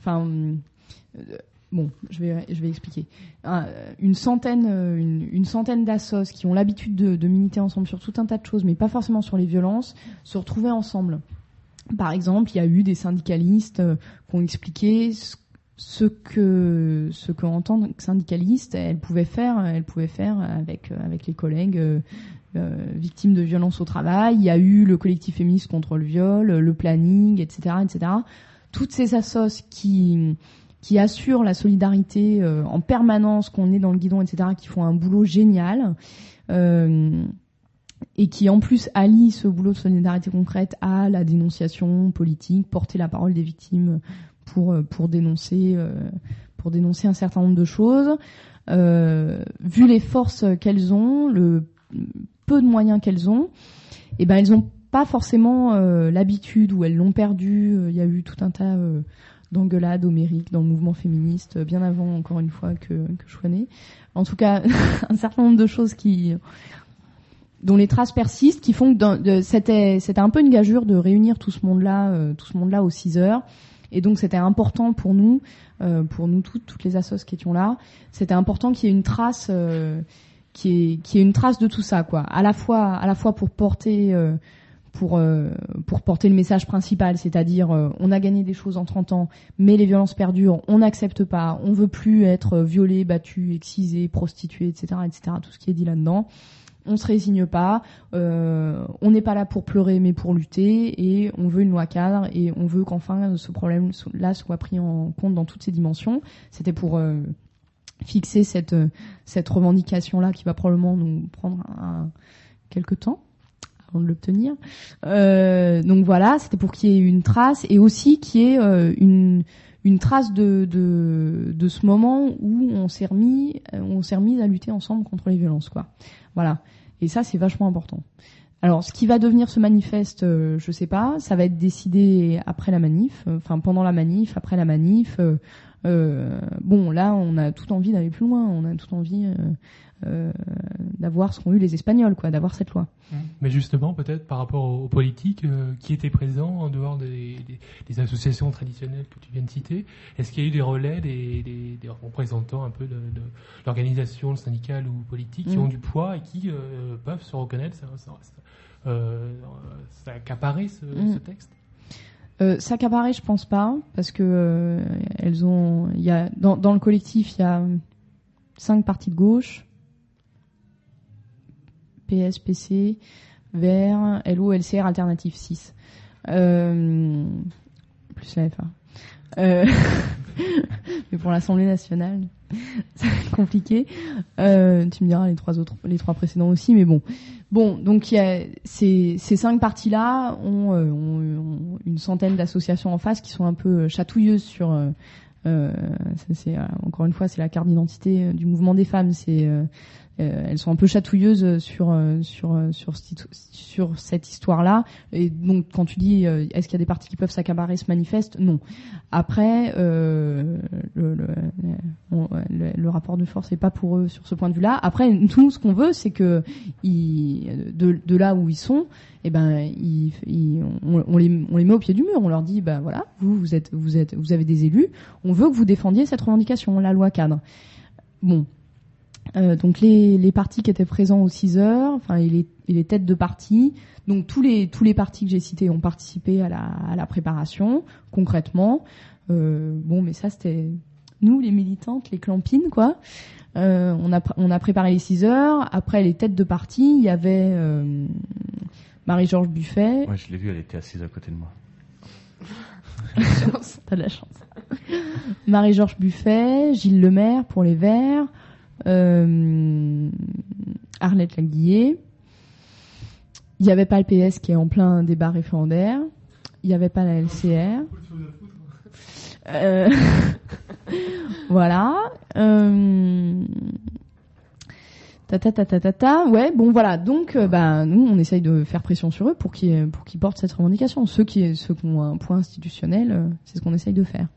je vais expliquer. Une centaine d'assos qui ont l'habitude de militer ensemble sur tout un tas de choses, mais pas forcément sur les violences, se retrouvaient ensemble. Par exemple, il y a eu des syndicalistes qui ont expliqué ce que en tant que syndicaliste, elles pouvaient faire avec les collègues victimes de violences au travail. Il y a eu le collectif féministe contre le viol, le planning, etc., etc. Toutes ces assos qui assurent la solidarité en permanence, qu'on est dans le guidon, etc., qui font un boulot génial. Et qui en plus allie ce boulot de solidarité concrète à la dénonciation politique, porter la parole des victimes pour dénoncer un certain nombre de choses. Vu les forces qu'elles ont, le peu de moyens qu'elles ont, elles ont pas forcément l'habitude, ou elles l'ont perdu. Il y a eu tout un tas d'engueulades homériques dans le mouvement féministe bien avant, encore une fois, que je sois née. En tout cas, un certain nombre de choses dont les traces persistent, qui font que c'était un peu une gageure de réunir tout ce monde-là aux 6 heures. Et donc c'était important pour nous toutes les assos qui étions là, c'était important qu'il y ait une trace, qu'il y ait une trace de tout ça, quoi. À la fois pour porter le message principal, c'est-à-dire on a gagné des choses en 30 ans, mais les violences perdurent, on n'accepte pas, on veut plus être violé, battu, excisé, prostitué, etc., tout ce qui est dit là-dedans. On se résigne pas, on n'est pas là pour pleurer mais pour lutter, et on veut une loi cadre, et on veut qu'enfin ce problème-là soit pris en compte dans toutes ses dimensions. C'était pour fixer cette revendication-là qui va probablement nous prendre quelques temps avant de l'obtenir. Donc voilà, c'était pour qu'il y ait une trace, et aussi qu'il y ait une trace de ce moment où on s'est remis à lutter ensemble contre les violences, quoi. Voilà. Et ça, c'est vachement important. Alors, ce qui va devenir ce manifeste, je sais pas. Ça va être décidé après la manif, pendant la manif, après la manif. Là, on a toute envie d'aller plus loin. On a toute envie d'avoir ce qu'ont eu les Espagnols, quoi, d'avoir cette loi. Mais justement, peut-être par rapport aux politiques qui étaient présents en dehors des associations traditionnelles que tu viens de citer, est-ce qu'il y a eu des relais, des représentants un peu de l'organisation syndicale ou politique qui ont du poids et qui peuvent se reconnaître, s'accaparer ce texte? S'accaparer, je pense pas, parce que dans le collectif, il y a 5 partis de gauche. PS, PC, Vert, LO, LCR, Alternative 6. Plus la FA. Mais pour l'Assemblée nationale, ça va être compliqué. Tu me diras les trois précédents aussi, mais bon. Bon, donc il y a ces 5 partis-là ont une centaine d'associations en face qui sont un peu chatouilleuses sur. Encore une fois, c'est la carte d'identité du mouvement des femmes. Elles sont un peu chatouilleuses sur cette histoire-là. Et donc, quand tu dis est-ce qu'il y a des partis qui peuvent s'accaparer ce manifeste, non. Après, le rapport de force n'est pas pour eux sur ce point de vue-là. Après, nous, ce qu'on veut, c'est que de là où ils sont, on les met au pied du mur. On leur dit, voilà, vous avez des élus. On veut que vous défendiez cette revendication, la loi cadre. Bon. Donc les partis qui étaient présents aux 6 heures, et les têtes de partis, donc tous les partis que j'ai cités ont participé à la préparation concrètement. Mais ça c'était nous les militantes, les clampines, quoi. On a préparé les 6 heures. Après les têtes de partis, il y avait Marie-Georges Buffet. Ouais, je l'ai vue, elle était assise à côté de moi. T'as de la chance. Marie-Georges Buffet, Gilles Lemaire pour les Verts, Arlette Laguillet. Il n'y avait pas le PS qui est en plein débat référendaire. Il n'y avait pas la LCR. Voilà. Ouais, bon voilà. Donc, nous, on essaye de faire pression sur eux pour qu'ils portent cette revendication. Ceux qui ont un poids institutionnel, c'est ce qu'on essaye de faire.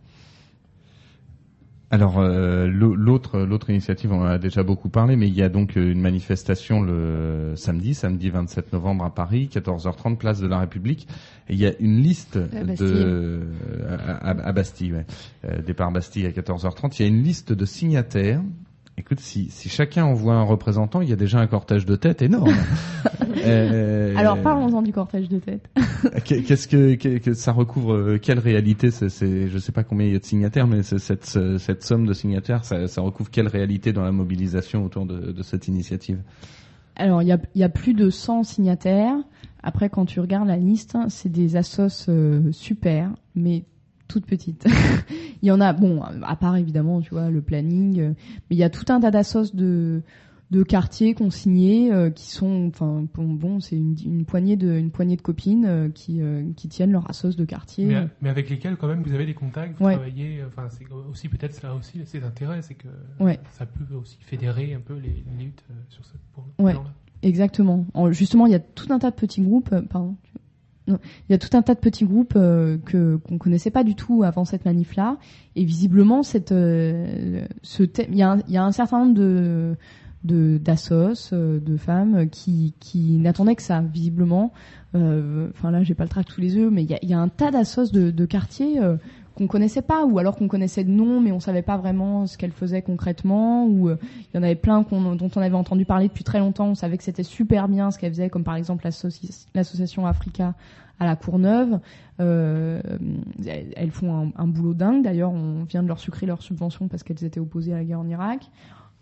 Alors l'autre initiative, on en a déjà beaucoup parlé, mais il y a donc une manifestation le samedi 27 novembre à Paris, 14h30, place de la République. Et il y a une liste à Bastille, ouais. Départ Bastille à 14h30. Il y a une liste de signataires. Écoute, si chacun envoie un représentant, il y a déjà un cortège de tête énorme. Alors parlons-en du cortège de tête. Qu'est-ce que ça recouvre, quelle réalité je sais pas combien il y a de signataires, mais cette somme de signataires, ça recouvre quelle réalité dans la mobilisation autour de cette initiative? Alors il y a plus de 100 signataires. Après, quand tu regardes la liste, c'est des assos super, mais toute petite. Il y en a, bon, à part évidemment, tu vois, le planning, mais il y a tout un tas d'assos de quartiers qu'on signé, qui sont, enfin, bon, c'est une poignée de copines qui tiennent leur assos de quartier. Mais avec lesquelles quand même vous avez des contacts, vous travaillez, enfin, c'est aussi peut-être ça aussi ses intérêts, c'est que ça peut aussi fédérer un peu les luttes sur ce point-là. Ouais, exactement. Justement, il y a tout un tas de petits groupes, il y a tout un tas de petits groupes qu'on connaissait pas du tout avant cette manif-là, et visiblement il y a un certain nombre d'assos, de femmes qui n'attendaient que ça, visiblement. Enfin là, j'ai pas le tract sous les yeux, mais il y a un tas d'assos de quartiers qu'on connaissait pas, ou alors qu'on connaissait de nom, mais on savait pas vraiment ce qu'elles faisaient concrètement, ou il y en avait plein dont on avait entendu parler depuis très longtemps, on savait que c'était super bien ce qu'elles faisaient, comme par exemple l'association Africa à la Courneuve. Elles font un boulot dingue, d'ailleurs on vient de leur sucrer leur subvention parce qu'elles étaient opposées à la guerre en Irak.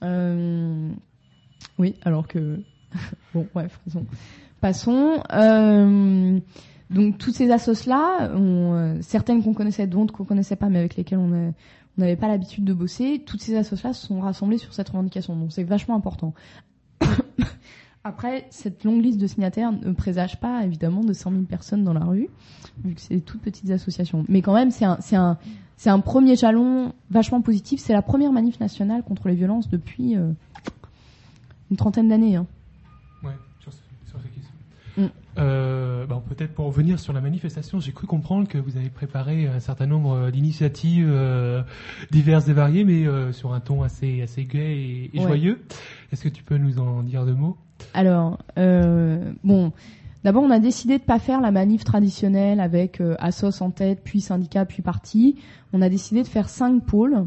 Oui, alors que bon, bref, passons. Donc toutes ces assos-là, certaines qu'on connaissait, d'autres qu'on connaissait pas, mais avec lesquelles on n'avait pas l'habitude de bosser, toutes ces assos-là se sont rassemblées sur cette revendication. Donc c'est vachement important. Après, cette longue liste de signataires ne présage pas évidemment de 100 000 personnes dans la rue, vu que c'est des toutes petites associations. Mais quand même, c'est un premier jalon vachement positif. C'est la première manif nationale contre les violences depuis une trentaine d'années. Hein. Ouais, sur ces questions. Peut-être pour revenir sur la manifestation, j'ai cru comprendre que vous avez préparé un certain nombre d'initiatives diverses et variées, mais sur un ton assez gai et joyeux. Est-ce que tu peux nous en dire deux mots? Alors, d'abord on a décidé de pas faire la manif traditionnelle avec assos en tête, puis syndicat, puis parti. On a décidé de faire 5 pôles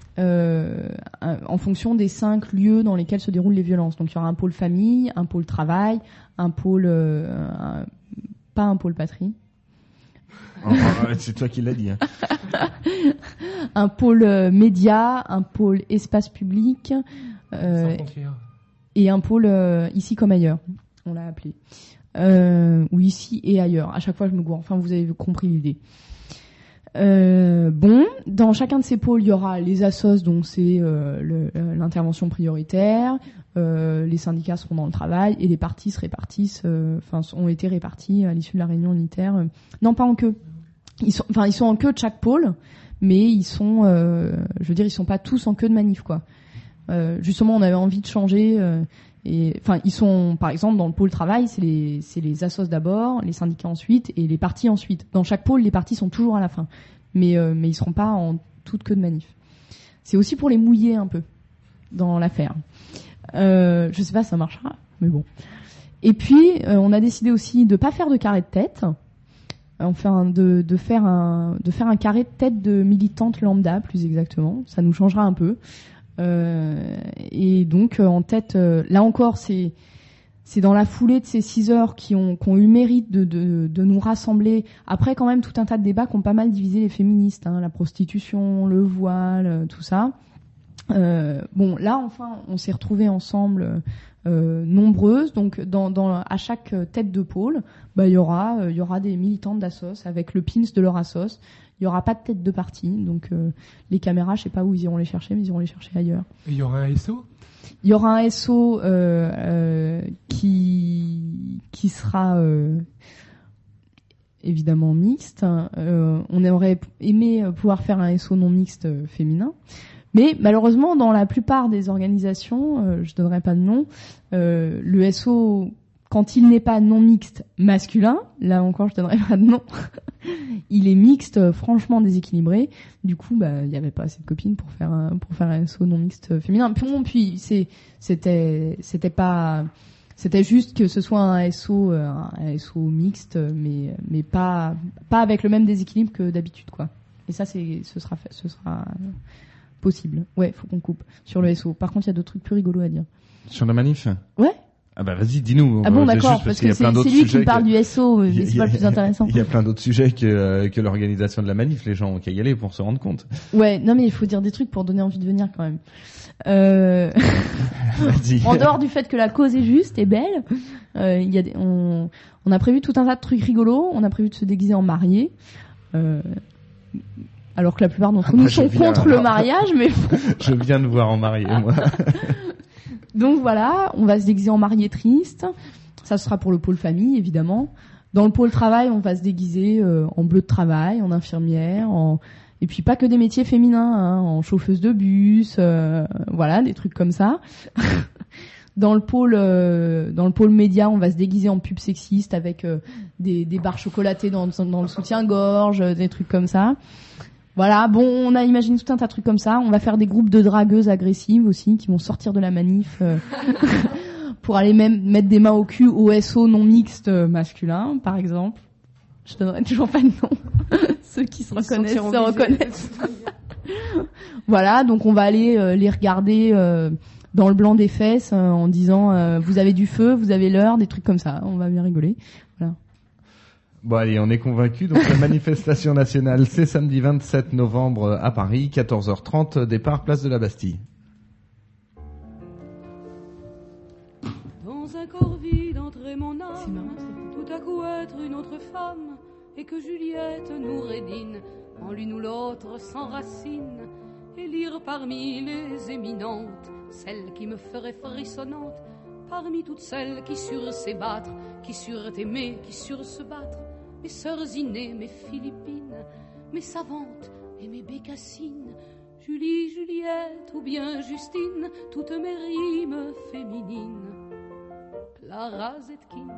en fonction des 5 lieux dans lesquels se déroulent les violences. Donc il y aura un pôle famille, un pôle travail, un pôle pas un pôle patrie. C'est toi qui l'as dit. Hein. Un pôle média, un pôle espace public. Sans frontières. Et un pôle ici comme ailleurs, on l'a appelé. Ou ici et ailleurs. À chaque fois, je me gourre. Enfin, vous avez compris l'idée. Dans chacun de ces pôles, il y aura les assos, donc c'est l'intervention prioritaire. Les syndicats seront dans le travail et les partis se répartissent. Ont été répartis à l'issue de la réunion unitaire. Non, pas en queue. Ils sont en queue de chaque pôle, mais ils sont pas tous en queue de manif, quoi. Justement, on avait envie de changer. Ils sont, par exemple, dans le pôle travail, c'est les assos d'abord, les syndicats ensuite et les partis ensuite. Dans chaque pôle, les partis sont toujours à la fin, mais ils seront pas en toute queue de manif. C'est aussi pour les mouiller un peu dans l'affaire. Je sais pas si ça marchera, mais bon. Et puis, on a décidé aussi de pas faire de carré de tête. Enfin, de faire un carré de tête de militante lambda, plus exactement. Ça nous changera un peu. Et donc en tête, là encore, c'est dans la foulée de ces 6 heures qui ont eu le mérite de nous rassembler. Après, quand même, tout un tas de débats qui ont pas mal divisé les féministes, hein, la prostitution, le voile, tout ça. Là, enfin, on s'est retrouvés ensemble, nombreuses. Donc, à chaque tête de pôle, il y aura des militantes d'assos avec le pins de leur assos. Il y aura pas de tête de partie, donc les caméras, je sais pas où ils iront les chercher, mais ils iront les chercher ailleurs. Et il y aura un SO? Il y aura un SO qui sera évidemment mixte. On aurait aimé pouvoir faire un SO non mixte féminin, mais malheureusement dans la plupart des organisations, je donnerai pas de nom, le SO, quand il n'est pas non mixte masculin, là encore je donnerai pas de nom, il est mixte franchement déséquilibré. Du coup, il y avait pas assez de copines pour faire un SO non mixte féminin. Puis c'était juste que ce soit un SO mixte, mais pas avec le même déséquilibre que d'habitude, quoi. Et ça, ce sera possible. Ouais, faut qu'on coupe sur le SO. Par contre, il y a d'autres trucs plus rigolos à dire. Sur la manif? Ouais. Ah bah vas-y, dis-nous. Ah bon, d'accord, juste parce qu'il y que a plein c'est d'autres lui qui sujets me parle du SO, mais c'est pas le plus intéressant. Il y a plein d'autres sujets que l'organisation de la manif. Les gens ont qu'à y aller pour se rendre compte. Ouais, non mais il faut dire des trucs pour donner envie de venir quand même. Vas-y. En dehors du fait que la cause est juste et belle, il y a on a prévu tout un tas de trucs rigolos. On a prévu de se déguiser en mariés. Alors que la plupart d'entre nous sont contre le mariage, mais je viens de voir en marié, moi. Donc voilà, on va se déguiser en marié triste. Ça sera pour le pôle famille, évidemment. Dans le pôle travail, on va se déguiser en bleu de travail, en infirmière, et puis pas que des métiers féminins, hein, en chauffeuse de bus, voilà, des trucs comme ça. Dans le pôle média, on va se déguiser en pub sexiste avec des barres chocolatées dans le soutien-gorge, des trucs comme ça. Voilà, bon, on a imaginé tout un tas de trucs comme ça. On va faire des groupes de dragueuses agressives aussi qui vont sortir de la manif pour aller même mettre des mains au cul au SO non mixte masculin, par exemple. Je donnerai toujours pas de nom. Ceux qui se reconnaissent se reconnaissent. Voilà, donc on va aller les regarder dans le blanc des fesses en disant vous avez du feu, vous avez l'heure, des trucs comme ça. On va bien rigoler. Voilà. Bon allez, on est convaincus. Donc la manifestation nationale, c'est samedi 27 novembre à Paris, 14h30, départ place de la Bastille. Dans un corps vide entrait mon âme, tout à coup être une autre femme, et que Juliette nous rédine, en l'une ou l'autre s'enracine, et lire parmi les éminentes, celle qui me ferait frissonnante, parmi toutes celles qui surent s'ébattre, qui surent aimer, qui surent se battre, mes sœurs innées, mes Philippines, mes savantes et mes bécassines, Julie, Juliette ou bien Justine, toutes mes rimes féminines, Clara Zetkin,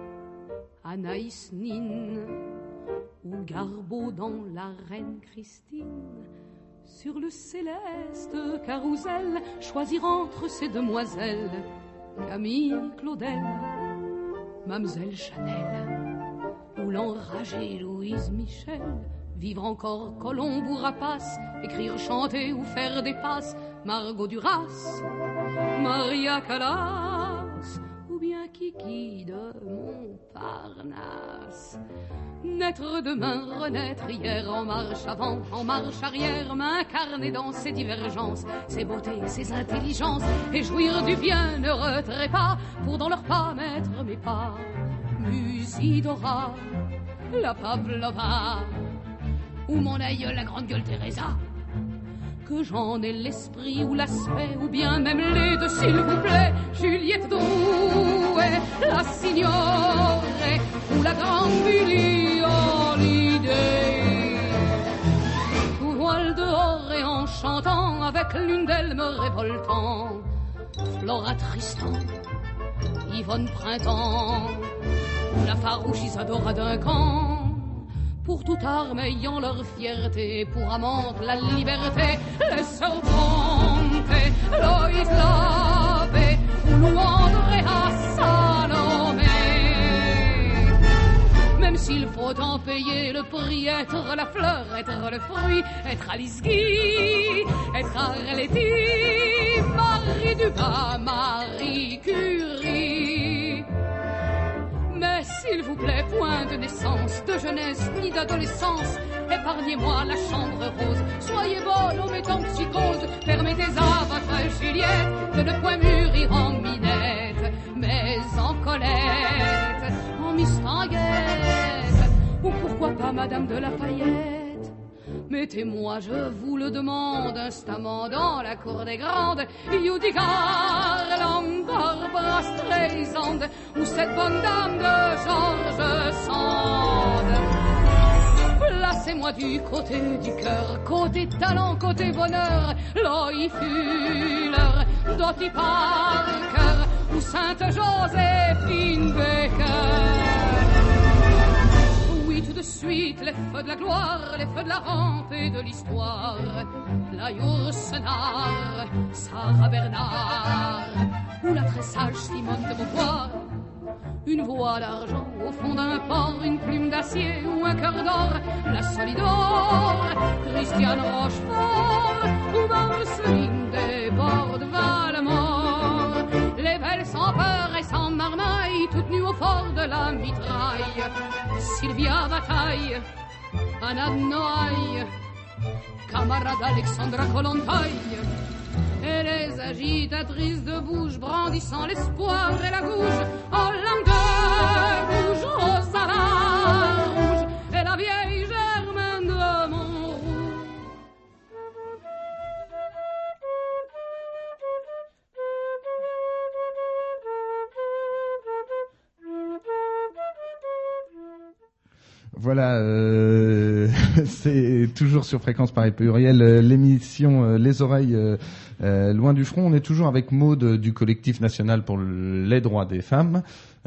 Anaïs Nin, ou Garbeau dans La Reine Christine, sur le céleste carrousel, choisir entre ces demoiselles, Camille Claudel, Mamselle Chanel, ou l'enragée Louise Michel, vivre encore Colombe ou Rapace, écrire, chanter ou faire des passes, Margot Duras, Maria Callas, ou bien Kiki de Montparnasse. Naître demain, renaître hier, en marche avant, en marche arrière, m'incarner dans ces divergences, ces beautés, ces intelligences, et jouir du bienheureux trépas, pour dans leurs pas mettre mes pas. Musidora, la Pavlova, ou mon aïeul, la grande gueule Teresa, que j'en ai l'esprit ou l'aspect, ou bien même les deux, s'il vous plaît, Juliette Drouet, la Signore, ou la grande Billie Holiday. Tout voile dehors et en chantant, avec l'une d'elles me révoltant, Flora Tristan, Yvonne Printemps, ou la farouche Isadora Duncan, pour toute arme ayant leur fierté, pour amante la liberté, les sœurs Bronte, Loïs Lavé, ou Louandrea Salomé. Même s'il faut en payer le prix, être la fleur, être le fruit, être Alice Guy, être Arletty, Marie Dumas, Marie Curie. Mais s'il vous plaît, point de naissance, de jeunesse, ni d'adolescence, épargnez-moi la chambre rose, soyez bonne en mettant psychose, permettez à votre Juliette de ne point mûrir en minette, mais en Colette, en Miss Tanguette, ou pourquoi pas Madame de Lafayette, Mettez-moi, je vous le demande, instamment dans la cour des grandes, Judy Garland, Barbara Streisand, ou cette bonne dame de George Sand. Placez-moi du côté du cœur, côté talent, côté bonheur, Loy Fuller, Dottie Parker, ou Sainte Joséphine Baker. Oui, tout de suite, les feux de la gloire, les feux de la rampe et de l'histoire, la Yourcenar, Sarah Bernard, ou la très sage Simone de Beauvoir. Une voix d'argent au fond d'un port, une plume d'acier ou un cœur d'or, la Solidor, Christiane Rochefort, ou Marceline des bords de Valmore. Les belles sans peur et sans marmaille, toutes nues au fort de la mitraille. Sylvia Bataille, Anna Noailles, camarade Alexandra Kollontai. Et les agitatrices de bouche brandissant l'espoir et la gouge, Hollande rouge, Rosala rouge, et la vieille Germaine de Montrouge. Voilà, c'est toujours sur Fréquence Paris Pluriel, l'émission Les Oreilles loin du front. On est toujours avec Maude du collectif national pour les droits des femmes.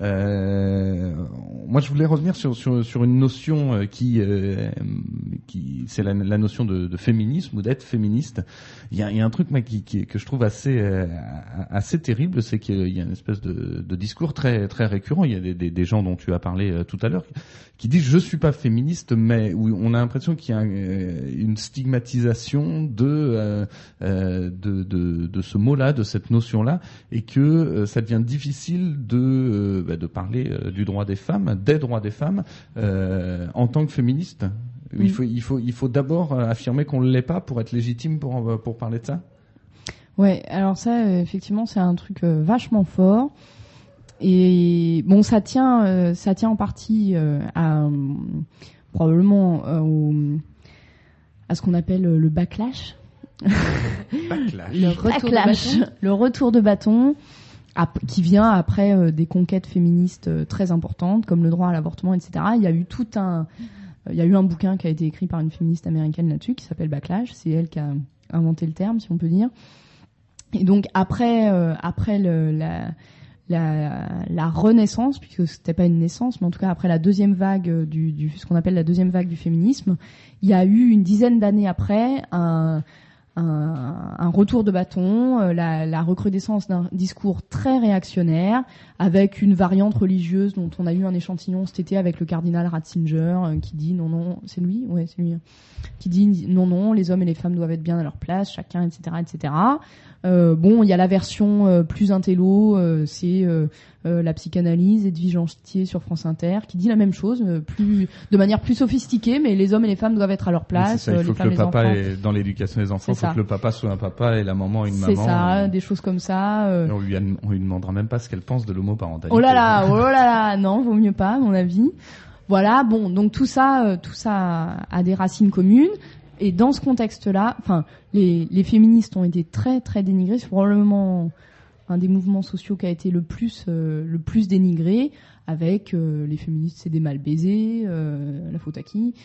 Moi, je voulais revenir sur une notion qui c'est la notion de féminisme ou d'être féministe. Il y a un truc que je trouve assez terrible, c'est qu'il y a une espèce de discours très très récurrent. Il y a des gens dont tu as parlé tout à l'heure qui disent je suis pas féministe, mais où on a l'impression qu'il y a une stigmatisation de ce mot-là, de cette notion-là, et que ça devient difficile de parler du droit des femmes, des droits des femmes, en tant que féministe. Il faut d'abord affirmer qu'on ne l'est pas pour être légitime pour parler de ça. Ouais, alors ça, effectivement, c'est un truc vachement fort. Et bon, ça tient en partie probablement à ce qu'on appelle le backlash. Le retour de bâton, qui vient après des conquêtes féministes très importantes, comme le droit à l'avortement, etc. Il y a eu un bouquin qui a été écrit par une féministe américaine là-dessus, qui s'appelle Backlash. C'est elle qui a inventé le terme, si on peut dire. Et donc après la renaissance, puisque c'était pas une naissance, mais en tout cas après la deuxième vague ce qu'on appelle la deuxième vague du féminisme, il y a eu une dizaine d'années après un retour de bâton, la recrudescence d'un discours très réactionnaire, avec une variante religieuse dont on a eu un échantillon cet été avec le cardinal Ratzinger, qui dit non, c'est lui, qui dit non, les hommes et les femmes doivent être bien à leur place, chacun, etc., etc. Bon, il y a la version plus intello, c'est la psychanalyse, Edwige Antier sur France Inter, qui dit la même chose, de manière plus sophistiquée, mais les hommes et les femmes doivent être à leur place. C'est ça, il faut les que femmes, le papa enfants. dans l'éducation des enfants, il faut que le papa soit un papa et la maman une maman. C'est ça, des choses comme ça. On lui demandera même pas ce qu'elle pense de l'homoparentalité. Oh là là, non, vaut mieux pas, à mon avis. Voilà, bon, donc tout ça a des racines communes. Et dans ce contexte-là, enfin, les féministes ont été très très dénigrées. C'est probablement un des mouvements sociaux qui a été le plus dénigré, avec les féministes c'est des mal baisés, la faute à qui,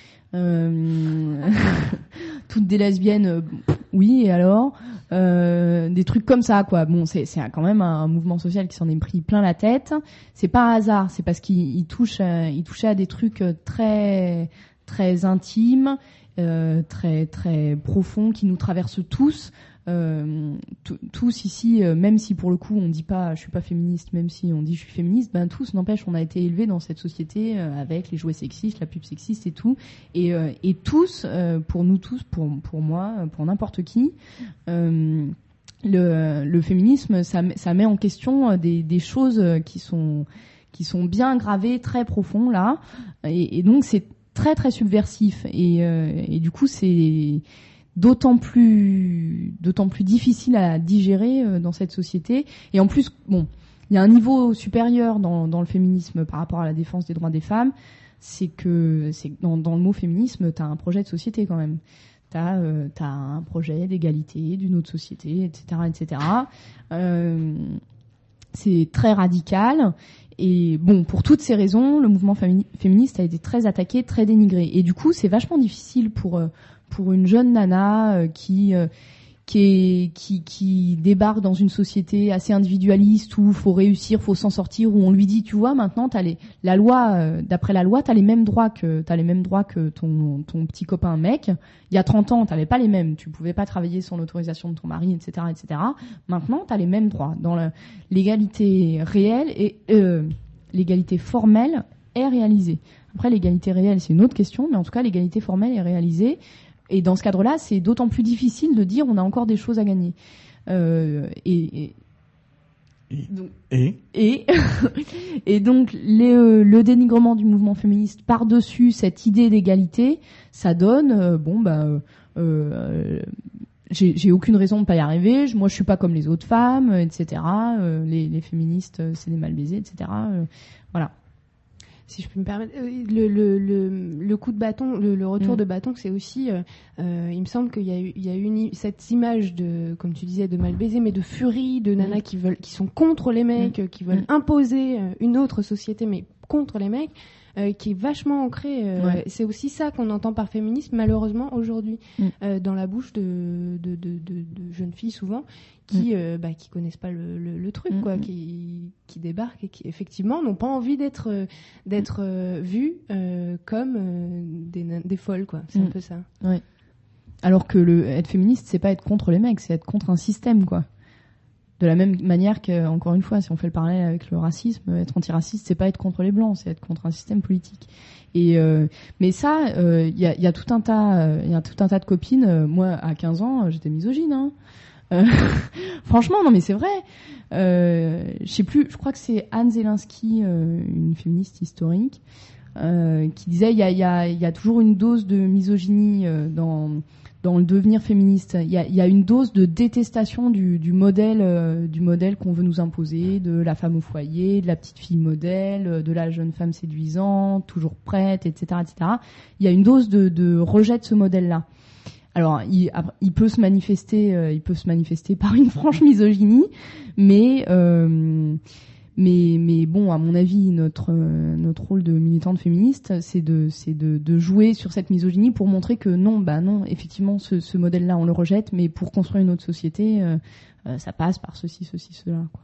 toutes des lesbiennes, oui, et alors, des trucs comme ça, quoi. Bon, c'est quand même un mouvement social qui s'en est pris plein la tête. C'est pas un hasard, c'est parce qu'il touchait à des trucs très très intimes, très très profonds, qui nous traversent tous. Tous ici, même si pour le coup on dit pas je suis pas féministe, même si on dit je suis féministe, ben tous, n'empêche, on a été élevés dans cette société avec les jouets sexistes, la pub sexiste et tout, et tous, pour nous tous, pour moi, pour n'importe qui, le féminisme, ça met en question des choses qui sont bien gravées, très profonds là, et donc c'est très très subversif, et du coup c'est d'autant plus difficile à digérer dans cette société. Et en plus, bon, il y a un niveau supérieur dans le féminisme par rapport à la défense des droits des femmes. c'est que dans le mot féminisme, t'as un projet de société quand même. T'as un projet d'égalité, d'une autre société, etc., etc. C'est très radical. Et bon, pour toutes ces raisons, le mouvement féministe a été très attaqué, très dénigré. Et du coup, c'est vachement difficile pour une jeune nana qui débarque dans une société assez individualiste où faut réussir, faut s'en sortir, où on lui dit, tu vois, maintenant la loi, d'après la loi, t'as les mêmes droits que ton petit copain mec. Il y a 30 ans, t'avais pas les mêmes, tu pouvais pas travailler sans l'autorisation de ton mari, etc., etc. Maintenant, t'as les mêmes droits. Dans l'égalité réelle et l'égalité formelle est réalisée. Après, l'égalité réelle, c'est une autre question, mais en tout cas, l'égalité formelle est réalisée. Et dans ce cadre-là, c'est d'autant plus difficile de dire on a encore des choses à gagner. Et donc le dénigrement du mouvement féministe par-dessus cette idée d'égalité, ça donne j'ai aucune raison de pas y arriver. Moi, je suis pas comme les autres femmes, etc. Les féministes, c'est des mal baisés, etc. Voilà. Si je peux me permettre, le coup de bâton, le retour de bâton, c'est aussi, il me semble qu'il y a eu cette image de, comme tu disais, de mal baiser, mais de furie, de nanas qui sont contre les mecs, qui veulent imposer une autre société, mais contre les mecs, qui est vachement ancrée. C'est aussi ça qu'on entend par féminisme, malheureusement, aujourd'hui, dans la bouche de jeunes filles, souvent, qui connaissent pas le truc, quoi, qui débarquent et qui, effectivement, n'ont pas envie d'être vues comme des folles, quoi. C'est un peu ça. Ouais. Alors que être féministe, c'est pas être contre les mecs, c'est être contre un système, quoi. De la même manière que, encore une fois, si on fait le parallèle avec le racisme, être antiraciste, c'est pas être contre les blancs, c'est être contre un système politique. Et mais ça, il y a tout un tas de copines. Moi, à 15 ans, j'étais misogyne. Hein. Franchement, non, mais c'est vrai. Je sais plus. Je crois que c'est Anne Zelinsky, une féministe historique, qui disait il y a toujours une dose de misogynie dans le devenir féministe. Il y a une dose de détestation du modèle qu'on veut nous imposer, de la femme au foyer, de la petite fille modèle, de la jeune femme séduisante, toujours prête, etc., etc. Il y a une dose de rejet de ce modèle-là. Alors, il peut se manifester par une franche misogynie, mais bon, à mon avis, notre rôle de militante féministe, c'est de jouer sur cette misogynie pour montrer que non, effectivement, ce modèle-là, on le rejette, mais pour construire une autre société, ça passe par ceci, cela, quoi.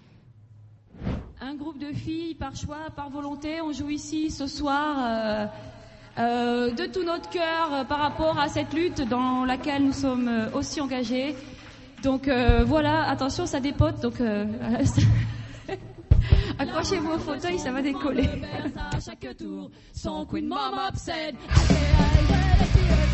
Un groupe de filles, par choix, par volonté, on joue ici ce soir de tout notre cœur par rapport à cette lutte dans laquelle nous sommes aussi engagés. Donc voilà, attention, ça dépote, donc accrochez-vous au fauteuil, ça va décoller. À chaque tour, son Queen Mom said, I said,